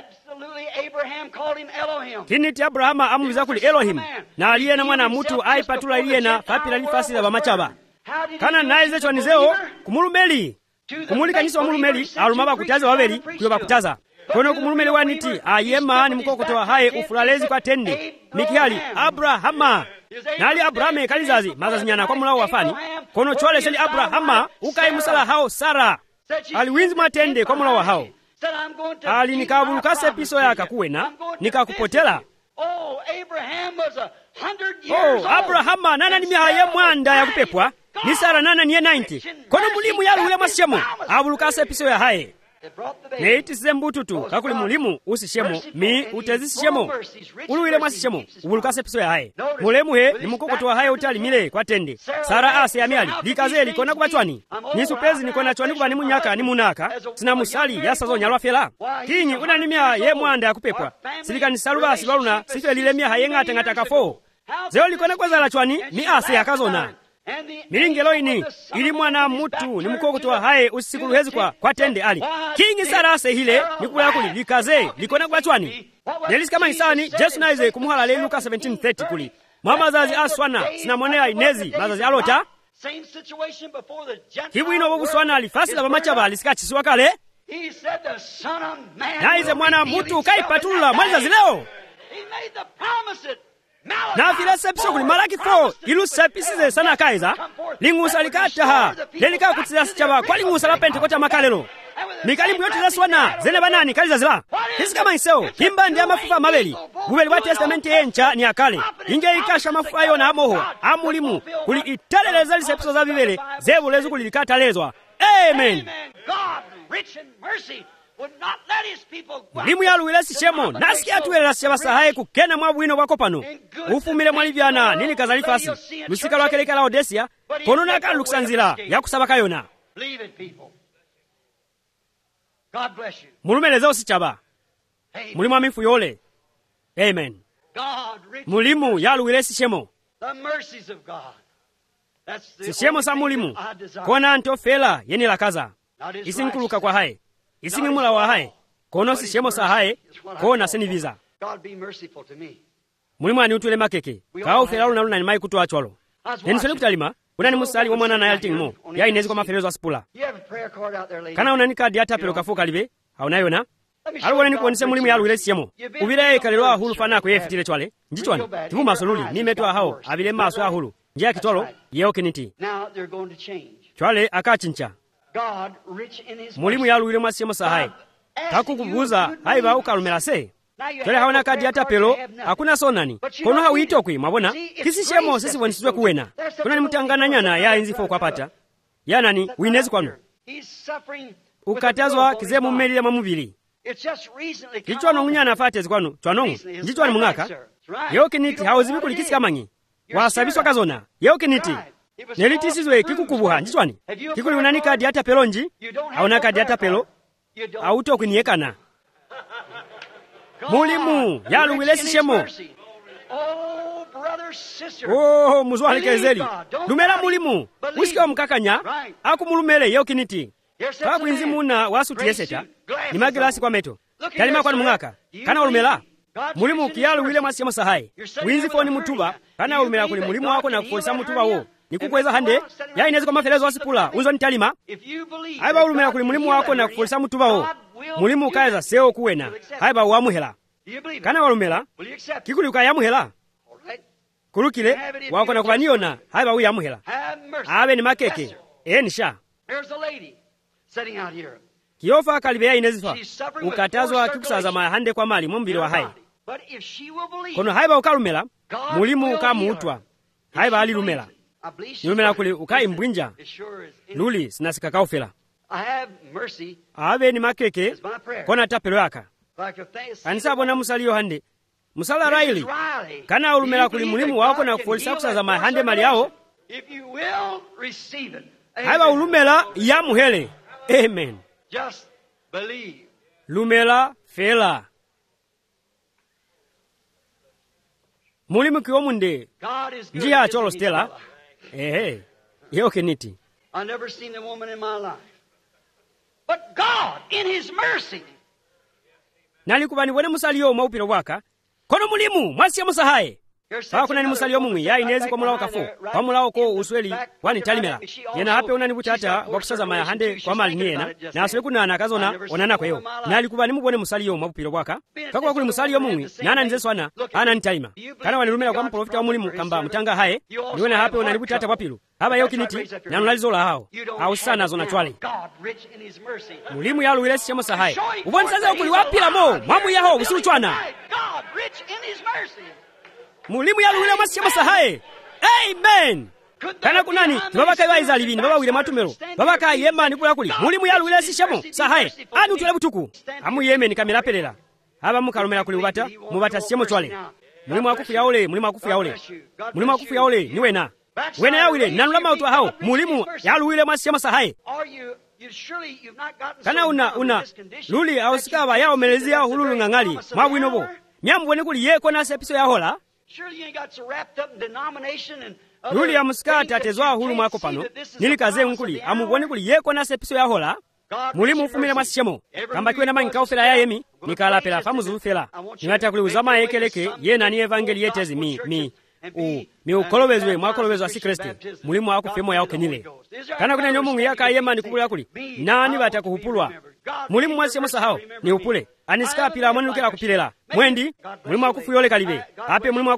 kiniti Abrahama amubiza kuli Elohim na aliyena mwana mutu aipatula iliyena papila nifasi za bamachaba kana naize chwanizeo kumulumeli kumulika niso mulumeli alumaba kutaza wabeli kuyoba kutaza kono kumulumeli waniti ayema ni mkokotowa haye ufulalezi kwa tende mikihali Abrahama nali Abrahame kalizazi mazazi nyana kwa mulawo wafani kono chwale seli Abrahama ukai musala hao Sara aliwinzi matende kwa mulawo hao ali nikavulukase piso yaka kuwena nikakupotela. Abrahama nana ni miaka ye mwanda yakupepwa ni Sara nana niye 90 kono mulimu yaluhule mwasishemo avulukase piso ya haye neitisize mbututu kakuli mulimu usishemo mi utezisishemo uluwile mwasishemo uvulukase piso ya haye mulemuhe ni mukokoto wa haye utalimile kwa tende. Sara ase yamiali likaze likona kubachwani nisupezi nikona chwani kuba ni munyaka ni munaka sina musali yasazo nyalwa fela kinyi unanimia ye mwanda yakupepwa silika nisaluba sibaluna sife lile mia haye ngata ngatakafo zeo likona kwa zala chwani ni ase yakazona milingelo ini ili mwana mutu ni mukokoto wa haye usikuluhezi kwa tende ali kingi Sara ase hile nikula kuli likaze likona kubachwani nelisi kama isani Jesu naize kumuhala le Luka 17:30 kuli mwamazazi aswana sinamwonea inezi mazazi alota kibu ino bobuswana alifasila bamachaba alisikachiwa kale naize mwana mutu kaipatulula mwalizazi leo na vile sepso kuli Malaki 4 ilu sepisize sana kaiza lingusa likataha lelika kutila sichaba kwa lingusa la Pentekoste makalelo mikalimu yote zaswana zene banani kaliza zila hisi kama iseo himba ndi amafufa mabeli gubeli wa testamenti yencha ni akale inge ikasha mafufa yona amoho amulimu kuli italeleza li sepso za vivele zebu lezu kuli likatalezwa. Amen. Limu yaluwile sishemo nasiki atuwelela siyabasa haye kukena mwabwino wako pano ufumile mwalivyana nini kazalifasi lusika lwakeleka la Odesia kono naka luksanzila ya kusabaka yona mulumeleza usichaba mulimu amifu yole. Amen. Mulimu yaluwile sishemo sishemo sa mulimu kona antofela yeni lakaza isinkuluka kwa haye isingimula wa haye kono sishemo sa haye kona seniviza mulimu ani utule makeke kao felalu na luna ni mai kutu achwalo nenisoni kutalima unani musali wa mwana na yalting mo ya inezi kwa mafelezo asipula kana unani kadi hata pelo kafuka libe haunayona aluwane nikuonise mulimu yaluwile sishemo ubile kalilwa hulu fana kwe fitile chwale njichwani tibu masoluli nimetwa hao abile maso ya hulu njia kitolo yeo kiniti chwale akachincha mulimu yaluwile mwasishemo sa haye kakukubuza haiba ukalumela se chwale haona kadi hata pelo hakuna sonani kono hauitokwi mwabona kisishemo sisi wanisizwe kuwena kuna ni mutangana nyana ya inzifo kwa pata yanani winezi kwanu ukatazwa kizemu mmelile mamubili kichwano ngunyana fatezi kwanu chwanongu njichwani mungaka yeo kiniti hauzibi kulikisi kamanyi wasabiswa kazona yeo kiniti nelitisizwe kikukubuha njichwani kikuli unani kadi hata pelo nji hauna kadi hata pelo autokwi niyekana mulimu yaluwile sishemo muzwalikezeli lumela mulimu usika mukakanya akumulumele yeo kiniti kakwinzi muna wasuti yeseta ni magilasi kwa meto kalima kwani mungaka kana ulumela mulimu kiyaluwile mwasishemo sa haye winzi foni mutuba kana ulumela kuli mulimu wako na kufolisa mutuba wo nikukweza hande ya inezi kwa mafelezo wasipula unzo nitalima haiba ulumela kuli mulimu wako na kufolisa mutuba wo mulimu ukaiza seo kuwena haiba uamuhela kana walumela kikuli ukayamuhela kulukile wako na kubaniona haiba uyamuhela abe ni makeke nisha kiyofa kalibeya inezifa ukatazwa kikusaza mahande kwa mali mumbili wa haye kono haiba ukalumela mulimu ukamuutwa haiba alilumela nilumela kuli ukaimbwinja luli sinasika kaufela abe ni makeke kona tapelo yaka kanisa bona musali yohande musala raili kana ulumela kuli mulimu wako na kufolisa kusaza mahande mali yao haiba ulumela ya muhele. Amen. Just believe. Lumela fela mulimu kiwomunde njia cholo stela yeo keniti I never seen a woman in my life but God in his mercy nalikubani wone musaliyo maupiro waka kono mulimu mwasiyemo sahaye pakunani musali yomumwe ya inezi kwa mulawo kafo kwa mulawo ko usweli wani talimela yena hape unani butata wakusaza maya hande kwa mali niena na aswe kunana kazona onana kweyo nali kubani mubone musali yo mabupiro bwaka kakwa kuli musali yomumwe nana nzeswana ana nitalima kana wanilumela kwa mprofita wa mulimu kamba mutanga haye niwena hape unani butata kwa pilo haba yokiniti na nalizola hao au sana zona chwale mulimu yalu ile siyamo sahaye uboni saza ukuli wapila mo mamu yaho usulu chwana mulimu yalu ile masiyamo sahaye amen kana kunani baba kai waiza libini baba wile matumero baba kai yema ni kula kuli mulimu yalu ile siyamo sahaye ani utule butuku amu yeme ni kamera pelela haba mukalomera kuli mubata siyamo chwale mulimu akufu yaole mulimu akufu yaole ni wena yawile nanulama utwa hao mulimu yaluwile masiyamo sahaye kana una luli ausikaba yao melezi yao hululu ngangali mabwinobo nyambwene kuli yeko nase episo ya hola luli ya musikati atezwa hulu mwako pano nilikaze nkuli amubwene kuli yeko nase episo ya hola mulimu ufumile masiyamo kamba kiwe nama nkaufela ya yemi nikalapela famuzu fela nimata kuli uzama yekeleke yena ni evangeli yetezi mi ukolowezwe mwakolowezwa si Kristo mulimu wako femo yao kenile kana kuna nyomungu yaka yema ni kubula kuli nani batakuhupulwa mulimu mwasiyamo sahao ni upule anisika pila mwanukela kupilela mwendi mulimu wakufuyole kalibe ape mulimu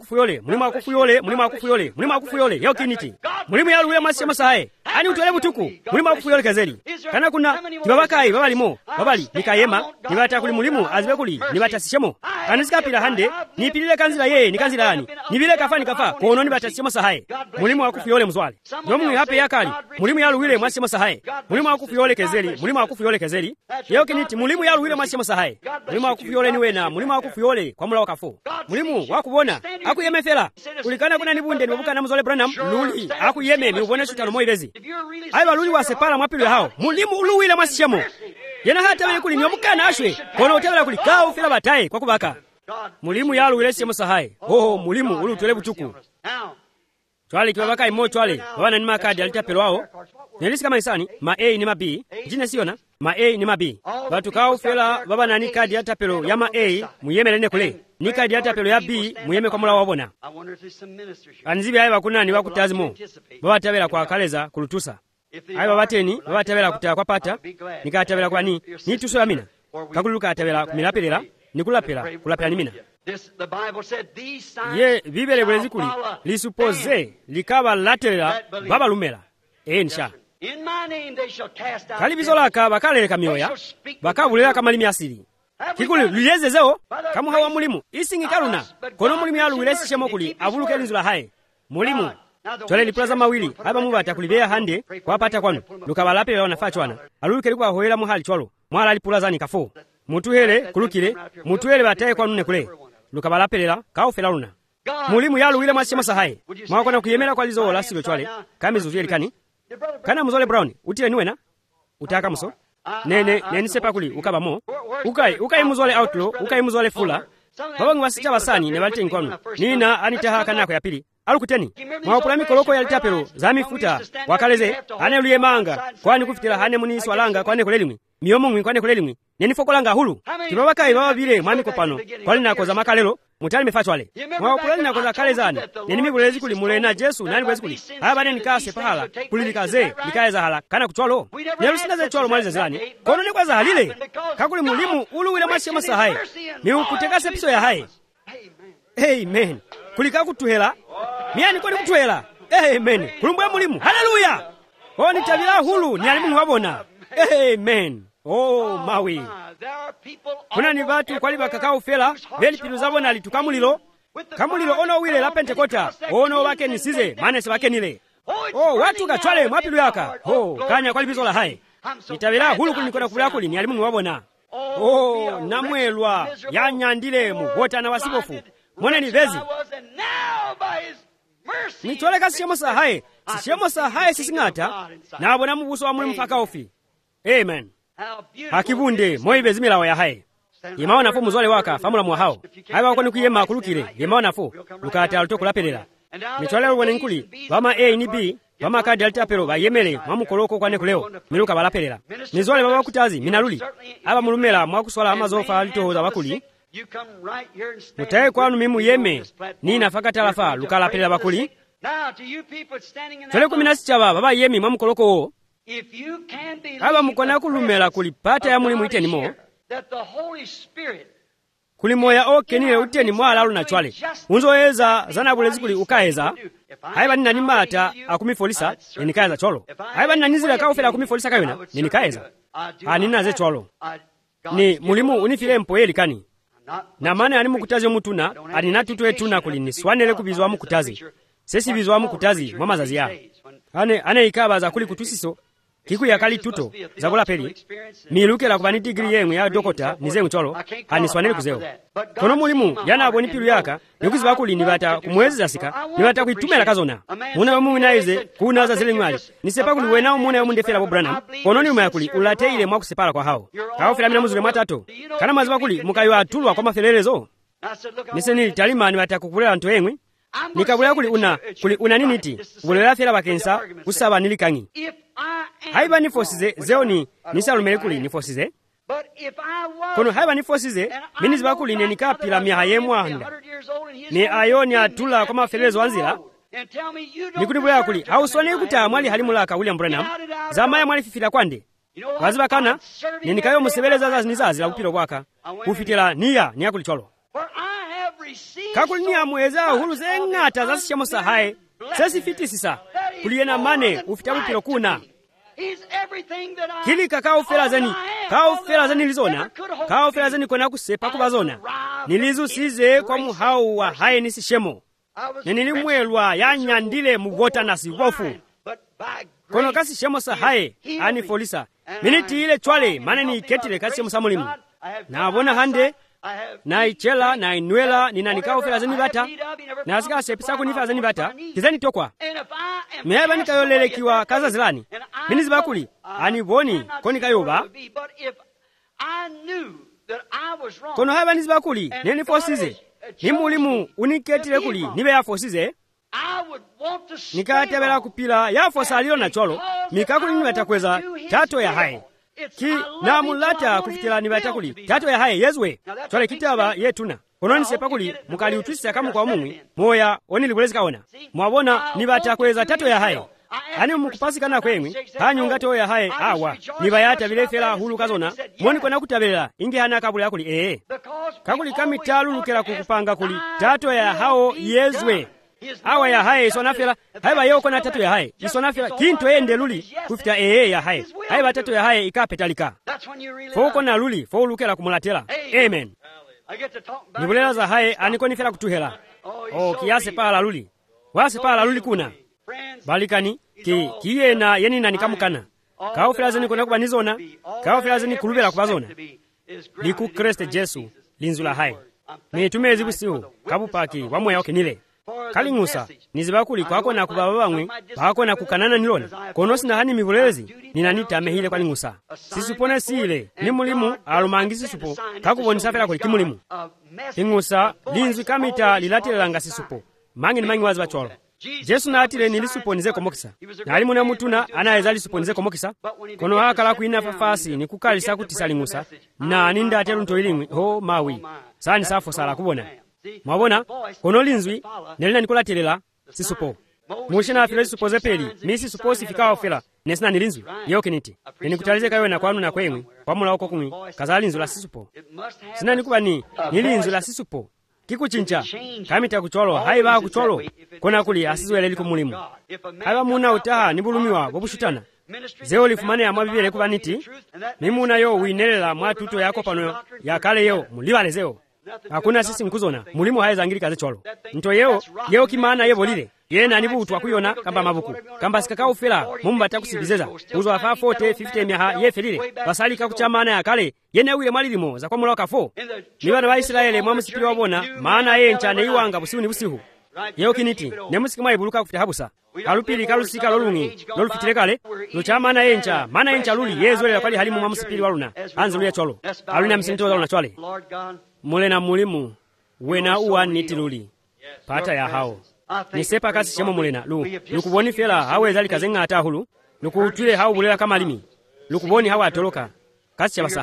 wakufuyole yokiniti mulimu yaluwile masiyamo sahaye ani utole butuku mulimu wakufuyole kezeli kana kuna tibabakai babali nikayema nibata kuli mulimu azibe kuli nibata sishemo anisika pila hande nipilile kanzila yeye nikanzila yani nibile kafa kono nibata sishemo sahaye mulimu wakufuyole mzwale nyomungu hape yakali mulimu yaluwile masiyamo sahaye mulimu wakufuyole kezeli yokiniti mulimu yaluwile masiyamo sahaye mulimu wakufuyole niwena mulimu wakufuyole kwa mula wakafo mulimu wakubona akuyemefela kulikana kuna nibunde niwabuka na mzole Branham luli akuyeme miubone shutano moibezi aiba luli wasepala mwapilwe hao mulimu uluwile masiyamo yena hata weye kuli niwabuka na ashwe kono utebela kuli kao fila bataye kwa kubaka mulimu yaluwile siyamo sahaye mulimu ulu utole butuku chwale kiwabaka imo chwale wana ni makadi alitapelo wao nelisi kama isani ma A ni ma B jine siona ma A ni ma B batu kao fela baba nani kadi alitapelo ya ma A muyeme lene kule ni kadi alitapelo ya B muyeme kwa mula wabona anzibi haiba kuna ni wakutazimo baba tabela kwa kaleza kulutusa haiba bateni baba tabela kutaya kwa pata nika tabela kwa ni tuso ya mina kakuluka tabela kumilapelela kulapela ni mina ye bibele bwezi kuli lisupoze likaba latelela baba lumela ensha kalibizolaka bakaleleka mioya bakabulela kamalimi asili kikuli liyezezeo kamu hawa mulimu isingi kaluna kono mulimu yaluwile sishemo kuli abuluke linzula haye mulimu chole liplaza mawili haba mubata kulibea hande kwa pata kwanu lukabalapela wanafaa chwana aluluke likwa hoela muhali chwalo mwala lipulaza ni kafo mutuhele kulukile mutuhele bataye kwanu nekule lukabalapelela kaufela luna mulimu yaluwile masiyamo sahaye mwakona kuyemela kwa lizo la silo chwale kamizu kani kana mzole Brown utile niwena utaka muso nene sepa kuli ukaba mo ukai muzole outlaw ukai muzole fula babangi wasita basani ne balite nkwanu nina anitaha kanako ya pili alukuteni mwapula mikoloko ya litapelo za mifuta wakaleze ane luye manga kwani kufitila hane munisi walanga kwani kulelimwi miyomo kwani kulelimwi neni fokolanga hulu tibabakai baba bile mwami kopano kwali nako za makalelo mutali mefachwale mwapula nako za kalezani neni mibulezi kuli mulena Jesu nani bwezi kuli haba neni kase pahala kulilikaze nikaeza hala kana kuchwalo nelusina ze chwalo mwalize zani kono ni kwa za halile kakuli mulimu uluwile masiyamo sahaye ni ukutekase piso ya haye amen kulika kutuhela miani kodi kutuhela amen kulumbwe mulimu haleluya oni tabila hulu ni alimu wabona amen mawi kuna ni batu kwali bakakao fela beli pilu zabona alitukamulilo kamulilo ono wile la Pentekota ono wake nisize manese wake nile watu kachwale mwapilu yaka kanya kwali bizola haye nitabila hulu kulikona kubula kuli ni alimu wabona namwelwa yanyandile muhota na wasibofu mwone ni vezi nitoleka siyemo sahaye sisingata nabona mubuso wa mulimu faka ofi amen hakibunde moibe zimilawa ya haye imaona fu muzole waka famula mwahao haiba wako nikuyema kulukire imaona fu lukata alutoko lapelela nitolele ubone nkuli wama A ni B wama kadi alitapelo bayemele mwamukoloko kwane kuleo miluka balapelela nizole baba kutazi minaluli aba mulumela mwakuswala amazofa alitohoza wakuli mutaye kwanu mimu yeme ni nafakatalafa lukalapelera bakuli tole kumina sichaba baba yemi mwamukoloko aba mukona kulumela kuli pata ya mulimu itenimo kuli moya okenile uteni mwala luna chwale unzoeza zanabulezi kuli ukaeza haiba nina nimata akumifolisa nenikaeza cholo haiba nina nizile kaufela akumifolisa kayona nenikaeza ninaze cholo ni mulimu unifile mpoyeli kani na maana ani mukutazi omutuna anina tutu etuna kuli niswanele kubizwa mukutazi sesi bizwa mukutazi mwa mazazi ya ane ikabaza kuli kutusiso kiku yakali tuto zakola peli milukela kubani digiri yemwe ya dokota nize mcholo aniswanele kuzeo kono mulimu yana aboni pilu yaka yokuziba kuli nibata kumwezi sika nibata kuitumela kazona muna bamu winaize kunaza zile mwali nisepa kuli wena muna yo mundefela bo Branham kono ni umayakuli ulate ile mwa kusepala kwa hao kao fela mina muzule mwatato kana maziba kuli mukayo atulwa kwa mafelelezo niseni talima nibata kukulela nto yemwe nikabula kuli una nini ti bulela fela bakensa kusaba nilikangi haiba nifosize zeoni nisalumele kuli nifosize kono haiba nifosize miniziba kuli nenikapila miaha yemwahanda ni ayoni atula kwa mafelezo wanzila nikunibula kuli hauswane kuta mwali halimulaka William Branham zamaya mwali fifila kwande waziba kana nenikayo musebeleza za nizazi la upilo kwaka kufitila niya kuli cholo kakuli niya mweza hulu zengata za sishamo sahae sesi fiti sisa kuliyena mane ufita upilo kuna kili kakao fela zani lizona kao fela zani kona kusepa kubazona nilizu size kwa muhau wa hae nisishemo ninilimwelwa yanyandile mugota na sivofu kono kasi shemo sa hae ani folisa miniti ile chwale mane ni ketile kasi shemo sa mulimu na abona hande na ichela na inwela ninanikao fela zani bata na asika sepisa kunifa zani bata kizani tokwa meheba nikayolelekiwa kaza zilani minizi bakuli ani boni koni kayoba kono heba nizi bakuli neni fosize nimulimu uniketile kuli nibe ya fosize nikatebela kupila ya fosalilo na cholo mikakuli nibatakweza tato ya hae ki na mulata kufitila nibatakuli tato ya hae yezwe chole kitaba yetuna kononi sepakuli mukali utwisisa kamu kwa mumwi moya oni libulezi kaona mwabona nibatakweza tato ya hae ani mukupasikana kwemwi hanyungate ya hae awa nibayata bilefela hulu kazona moni kona kutabela inge hana kabuli akuli kakuli kamitalu lukela kukupanga kuli tato ya hao yezwe awa ya hae isonafela haiba yoko na tato ya hae isonafela kinto ende luli kufita ya hae haiba tato ya hae ikapetalika foko na luli fo lukela kumulatela amen nibulela za hae anikoni fela kutuhela kiase pala luli wase pala luli kuna balikani kiye na yeni na nikamukana kao fela zeni kona kubanizona kao fela zeni kulubela kubazona liku Kristo Jesu linzula hae metumezi busiu kabupaki wamwe yoke nile kalingusa nizibakuli kwako na kubaba bamwe bako na kukanana nilona kono sina hani mibulezi ninanita mehile kwalingusa sisupone sile ni mulimu alumangisi supo kakubonisa fela kuli kimulimu ingusa linzu kamita lilatelanga sisupo mangi ni mangi wazi bacholo Jesu na atile nilisuponize komokisa na alimu na mutuna anaeza lisuponize komokisa kono hakala kuina fafasi ni kukalisa kutisalingusa na ninda atelu ntoilimwi mawi sani safo sala kubona mwabona kono linzwi nelina nikolatelela sisupo mushina afile sisupo zepeli misi supo sifikawa fela nesina nilinzwi yoke niti nikutalize kayo na kwanu na kwemwi pamula oko kumi kaza linzwi la sisupo sina nikuba nilinzwi la sisupo kikuchincha kamita kucholo haiba kucholo kona kuli asizwele liko mulimu haiba muna utaha nibulumiwa bobushitana zeo lifumane ya mwabibele kuba niti mimuna yo winelela mwatuto yako pano ya kale yo mulibale zeo hakuna sisi mkuzona mulimu haeza angilika ze cholo nto yeo kimana yebo lile yena nibutu akuyona kamba mabuku kamba sikaka ufela mumbata kusibizeza uzo afa 40 50 miaha yefelile basalika kuchamana ya kale yene uye mwalilimo za kwa mulaka 4 nibana ba Israeli mwamusipili wabona maana yencha iwanga busihu ni busihu yeo kiniti nemusikima ibuluka kufita habusa kalupili kalusika lolungi lolufitile kale luchamana yencha mana yencha luli yezwele kwali halimu mwamusipili waluna anzulu ya cholo aluna msinto waluna chwale mulena mulimu wena uwa nitiluli pata ya hao nisepa kasi shemo mulena lukuboni fela hawe zali kazenga atahulu lukutwile hao bulela kama limi lukuboni hawa atoloka kasi chabasa hao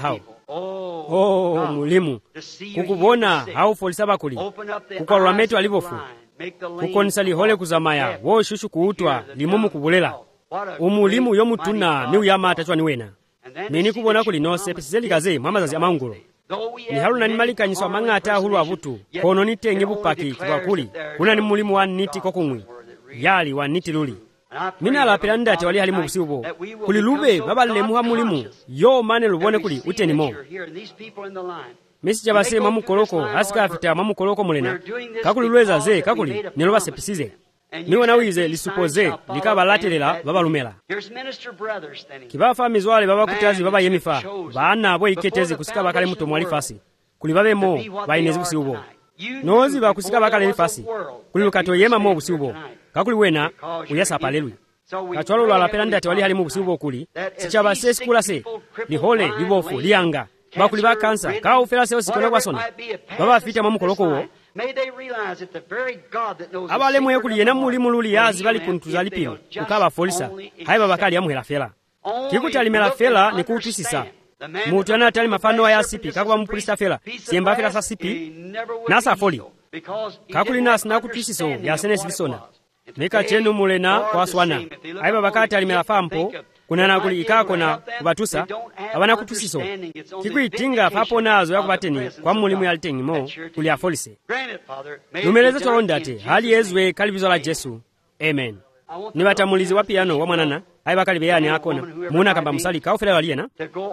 Oh, mulimu kukubona haufolisa bakuli kukwalula metu alipofu kukonisa lihole kuzamaya wo shushu kuutwa limumu kubulela umulimu yomutuna miu yamata chwani wena nini kubona kuli nose pesizeli mwamazazi amaungulo ni haluna ni malikanyiswa amang'ata ahulu abutu kono nitenge bupaki kukakuli kuna ni mulimu wa niti kokungwi yali wa niti luli mina alapela ndati wali halimu kusiubo kuli lube babalemu ha mulimu yo mane lubone kuli utenimo misi chabase mamukoloko asika afita mamukoloko mulena kakuli lweza ze kakuli niloba sepisize niwona wize lisupoze likaba latelela babalumela kibafa mizwale babakutazi baba yemifa baana abo iketezi kusika bakale muto mwali fasi kuli babemo bayinezi kusiubo nozi bakusika bakale mifasi kuli lukato yema mo kusiubo kakuli wena uyasa palelwi kachwalo lwalapela ndati wali halimu kusiubo kuli sichabase sikula se lihole libofu lianga bakuli ba kansa ka ufela se osikona kwa sona baba afita mamukoloko wo abale mwe kuli yena mulimu luli yazi bali kuntuza lipiro ukaba folisa haiba bakali yamuhela fela kikuta limela fela ni kuutusisa mutu anatali mafano wa yasipi kakuba mpulisa fela siemba fela sa sipi nasa foli kakuli nasi na kutusiso ya senesi lisona nika chenu mulena kwa swana haiba bakati alimela fampo kunana kuli ikako na kubatusa abana kutusiso kikuitinga fapo nazo ya kubateni kwa mulimu ya litengi mo kuli afolise lumeleze tolondate hali ezwe kalibizo la Jesu amen ni batamulizi wa piano wa mwanana haiba kalibe yani akona muna kamba musali kaufela waliena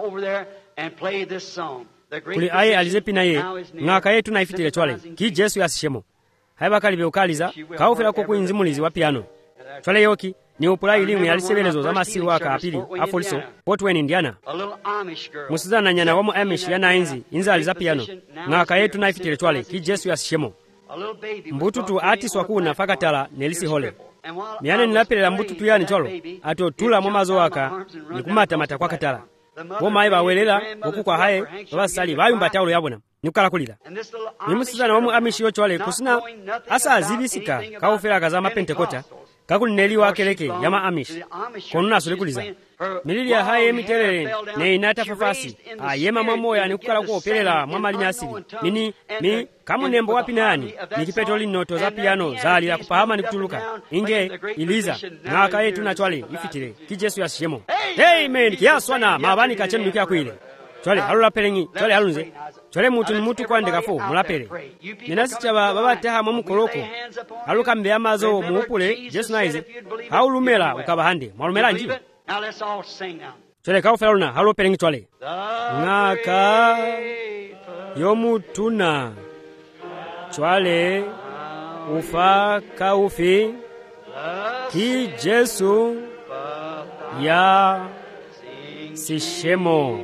kuli aye alizepina ye ngaka yetu na ifitile chwale ki Jesu yasishemo haiba kalibe ukaliza kaufela ko kuinzimulizi wa piano chwale yoki ni upula ilimu yalisebelezo za masiru waka apili afoliso Portland Indiana musizana nyana wa mu Amish ya nainzi inza aliza piano ngaka yetu na ifitile chwale ki Jesu yasishemo mbututu atiswa kuna fakatala nelisi hole miyane nilapelela mbututu yani cholo ato tula mwamazo waka ni kumata mata kwa katala woma iba welela okukwa haye babasali bayumba taulo yabona nikukala kulila nimusizana wa mu Amish yo chwale kusina asa azibisika kaufela kazama pentekota kakuli neli wa keleke yama Amish kono naso likuliza milili ya haye mitelele ne inata fafasi ayema mwamoya ni kukala kuopelela mwamali nyasili ni kamu nembo wapi nani ni kipetoli noto za piano za alila kupahama ni kutuluka inge iliza na waka yetu na chwale ifitile ki Jesu ya shemo amen kiaswana mabani kachenu nukia kuile chwale halula pelengi chwale halunze chwale mutu ni mutu kwa ndekafo mulapele ninasi chaba baba teha mwamukoloko haluka mbe amazo muupule Jesu naize haulumela ukabahande mwalumela njibu chwale kaufela luna halulo pelengi chwale ngaka yomutuna chwale ufa kaufi ki Jesu ya sishemo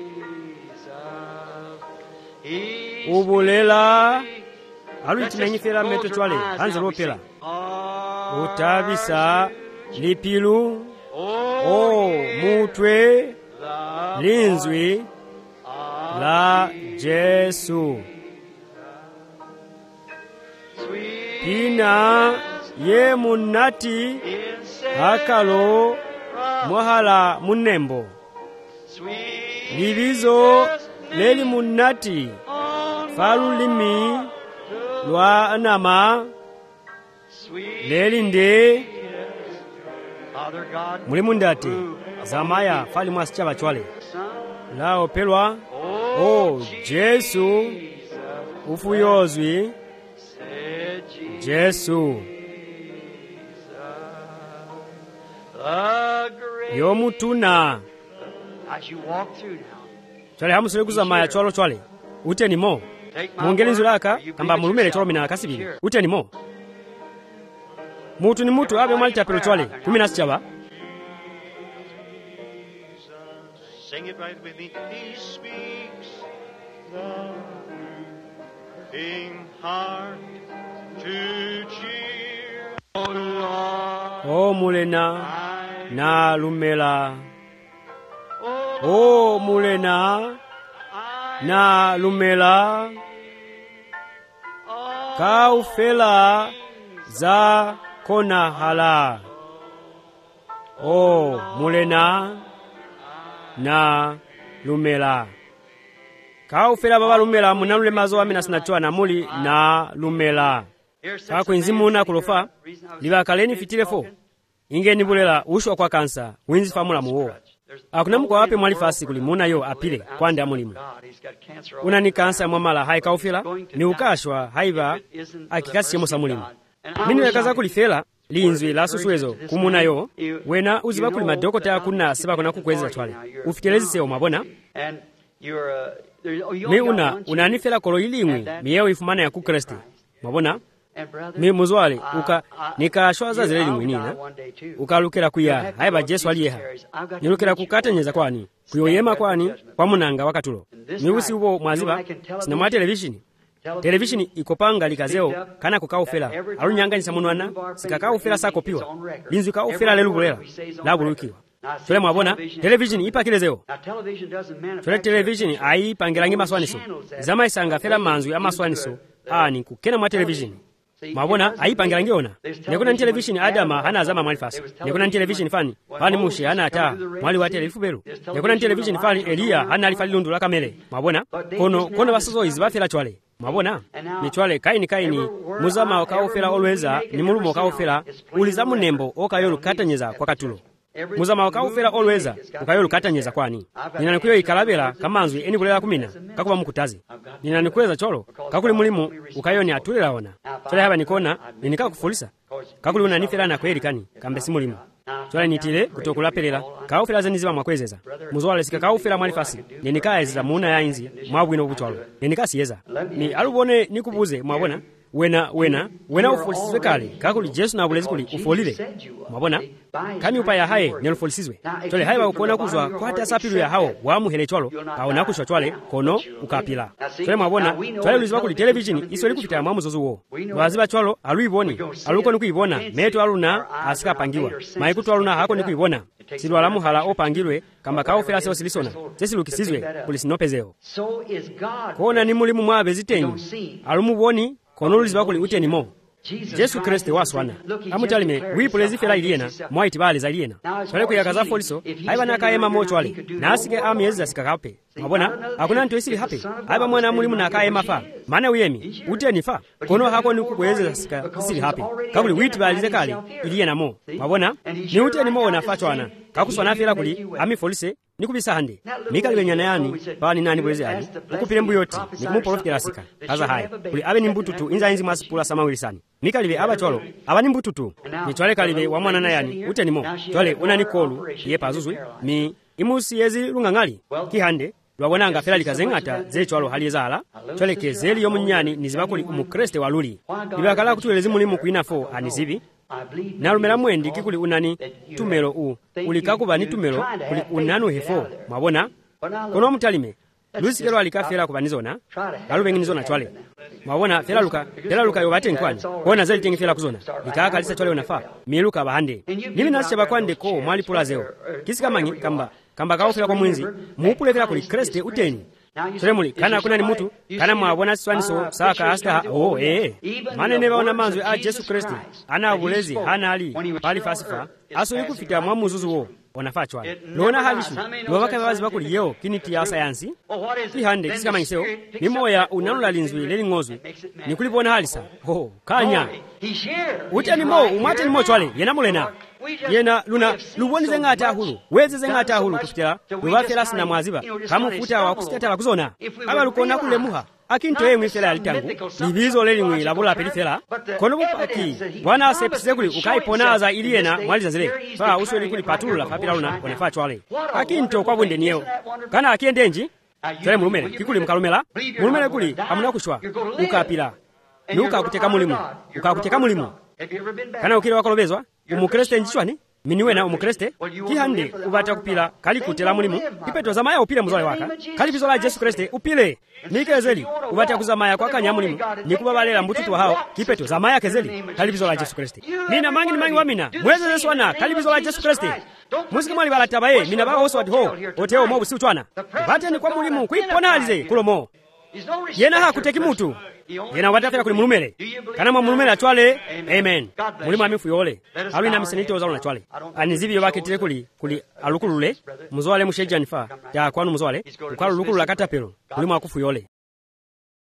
ubulela aluitimenyifela meto chwale hanze lopela utabisa lipilu o mutwe linzwi la Jesu pina ye munati akalo mwahala munembo libizo leli munati falulimi lwa anama leli nde mulimu ndati zamaya fali mwasichaba chwale lao pelwa o Jesu ufuyozwi Jesu yomutuna chwale hamusule kuzamaya chwalo chwale ute ni mo mungeli nzulaka kamba mulumele chwalo mina kasibili ute ni mo mutu ni mutu abe mwalita pelo chwale kumina sichaba Sing it right with me. He speaks the in heart to cheer. Oh Lord, o mulena na lumela o mulena na lumela kaufela za kona hala o mulena na lumela kaufera baba lumela munalule mazo amene asinatchowa namuli na lumela kakwenzimuna kulofa libakaleni fitirefo ingeni bulela ushwa kwa kansa winzi famula muwo akunamuka wape mwalifasi kuli munayo apile kwande amulimu unani kansa mwamala haikaufera ni ukashwa haiba akikasiye mulimu minu yakaza kulifela linzwi la susuwezo kumunayo wena uziba kuli madokota akuna siba kuna kukweza twale ufikelezi seo mabona mi unanifela kolo ilimwi miyeo ifumana ya kukresti mabona mi muzwale nikashwaza zile limwi nina ukalukira kuya haiba Jesu aliyeha nilukira kukatenyeza kwani kuyoyema kwani kwa munanga wakatulo miusi ubo mwaziba sinamwa televishini ikopanga likazeo kana kukaufela alunyanganyisa munwana sikakaufela sakopiwa linzu kaufela lelubulela labulukiwa chole mwabona televishini ipakilezeo chole televishini aipangilangi maswaniso zama isanga fela manzu ya maswaniso ani kukena mwa televishini mwabona aipangilangi ona nekuna ni televishini Adama hana azama mwalifasi nekuna ni televishini fani mushi hana ata mwali wa telefubelu nekuna ni televishini fani Eliya hana alifali lundu la kamele mwabona kono basozo izibafela chwale mwabona ni chwale kaini muzama okaufela olweza ni mulumo okaufela uliza munembo okayolu katanyeza kwa katulo muzama okaufela olweza ukayolu katanyeza kwani ninanikuyo ikalabela kamanzwi eni kulela kumina kakuba mukutazi ninanikweza cholo kakuli mulimu ukayoni atulela ona chole haba nikona ninikakufulisa kakuli unanifela na kweli kani kambesi mulimu chole nitile kutokulapelela kaufela zeniziba mwakwezeza muzwale sika kaufela mwalifasi ninikayezeza muna ya inzi mwabwino obuchwalo ninikasiyeza ni alubone nikubuze mwabona wena ufolisizwe kale kakuli Jesu na bulezi kuli ufolile mwabona kami upaya haye nelufolisizwe chole haye wakona kuzwa kwa hata sapilu ya hao wamuhele chwalo kaona kushwa chwale kono ukapila chole mwabona chole uliziba kuli televishini isweli kufita mwamu zozu wo waziba chwalo aluiboni aluko ni kuibona metu aluna asika pangiwa maikutu aluna hako ni kuibona silu alamu hala opangilwe kamba kaufela seo silisona sesi lukisizwe kulisinopezeo kona ni mulimu mwabe zitenyi alumuboni kono uliziba kuli uteni mo Jesu Kristo waswana amutalime wipulezi fela iliena mwaiti bali za iliena chole kuyakaza foliso haiba nakaema mo chwale nasike amyezi asikakape mabona hakuna nto isili hape haiba mwana mulimu nakaema fa maana uyemi uteni fa kono hako ni kukweze asika isili hape kakuli witi bali ze kali iliena mo mabona ni uteni mo na fachwana kakuswana fela kuli ami folise nikubisa hande mikali benyana yani bani nani bulezi ali ukupile mbuyoti nikumuprofitira sika kaza haya kuli abe ni mbututu inza inzi masipula samawilisani mikalibe aba cholo aba ni mbututu ni chwale kalibe wa mwana na yani uteni mo chwale unanikolu ye pazuzwe mi imusi yezi lungangali kihande lwabonanga fela likazengata ze chwalo haliyezala chwale kezeli yo munyani nizibakuli umukreste waluli libakala kutuelezi mulimu kuinafo anizibi nalumela mwendi kikuli unani tumelo ulikakuba ni tumelo kuli unanu hefo mwabona kono mutalime lusikelo alikafela kubanizona galubenginizona chwale mwabona fela luka yobate nkwani kona zeli tengi fela kuzona likaka lisa chwale unafa miluka bahande nimi nasaba kwande ko mwali pulazeo kisika mangi kamba kaufela kwa mwinzi muupulekela kuli Kriste uteni Tulemuli kana kuna ni mutu kana mwabona swaniso saka asta manene baona manzwe a Jesu Kristo ana ubulezi hana ali pali fasifa aso ikufita mwa muzuzu wo onafachwa lona halishu lobaka bazi bakuli yeo kiniti ya sayansi kihande kisika ngiseo ni moya unanula linzwi leli ngozwe nikulibona halisa kanya utani mo umate ni mo chwale yena mulena yena luna lubonize ngata hulu wezeze ngata hulu kufitira lubafela sina mwaziba kamufuta wa kusikata la kuzona aba lukona kule muha akinto yemwe fela alitangu nibizo leli ngwi labola pelifela kono bupaki bwana sepise kuli ukaiponaza iliena mwaliza zile fa usweli kuli patulula papira luna onefa chwale akinto kwa bwende niyo kana akiendenji chale mulumele kikuli mkalumela mulumele kuli amuna kushwa ukapila ni ukakuteka mulimu kana ukile wakolobezwa umukreste njichwani miniwe na umukreste kihande ubata kupila kali kutela mulimu kipeto zamaya upile muzale waka kali bizola Jesu Kriste upile nikezeli ubata kuzamaya kwa kanya mulimu nikubabalela mbututu wa hao kipeto zamaya kezeli kali bizola Jesu Kriste nina mangi wamina mweze Yesu wana kali bizola Jesu Kriste musiki mwali balatabaye mina bawo oswadi ho oteo mo busi utwana bate ni kwa mulimu kuiponalize kulomo yena hakuteki mutu yena watafika kuli mulumele kana mwa mulumele achwale. Amen. Mulimu amifuyole alu ina misenito ozalo na chwale anizibi baketile kuli alukulule muzwale musheja nifa ya kwanu muzwale ukwalu lukulu la katapelo mulimu akufuyole.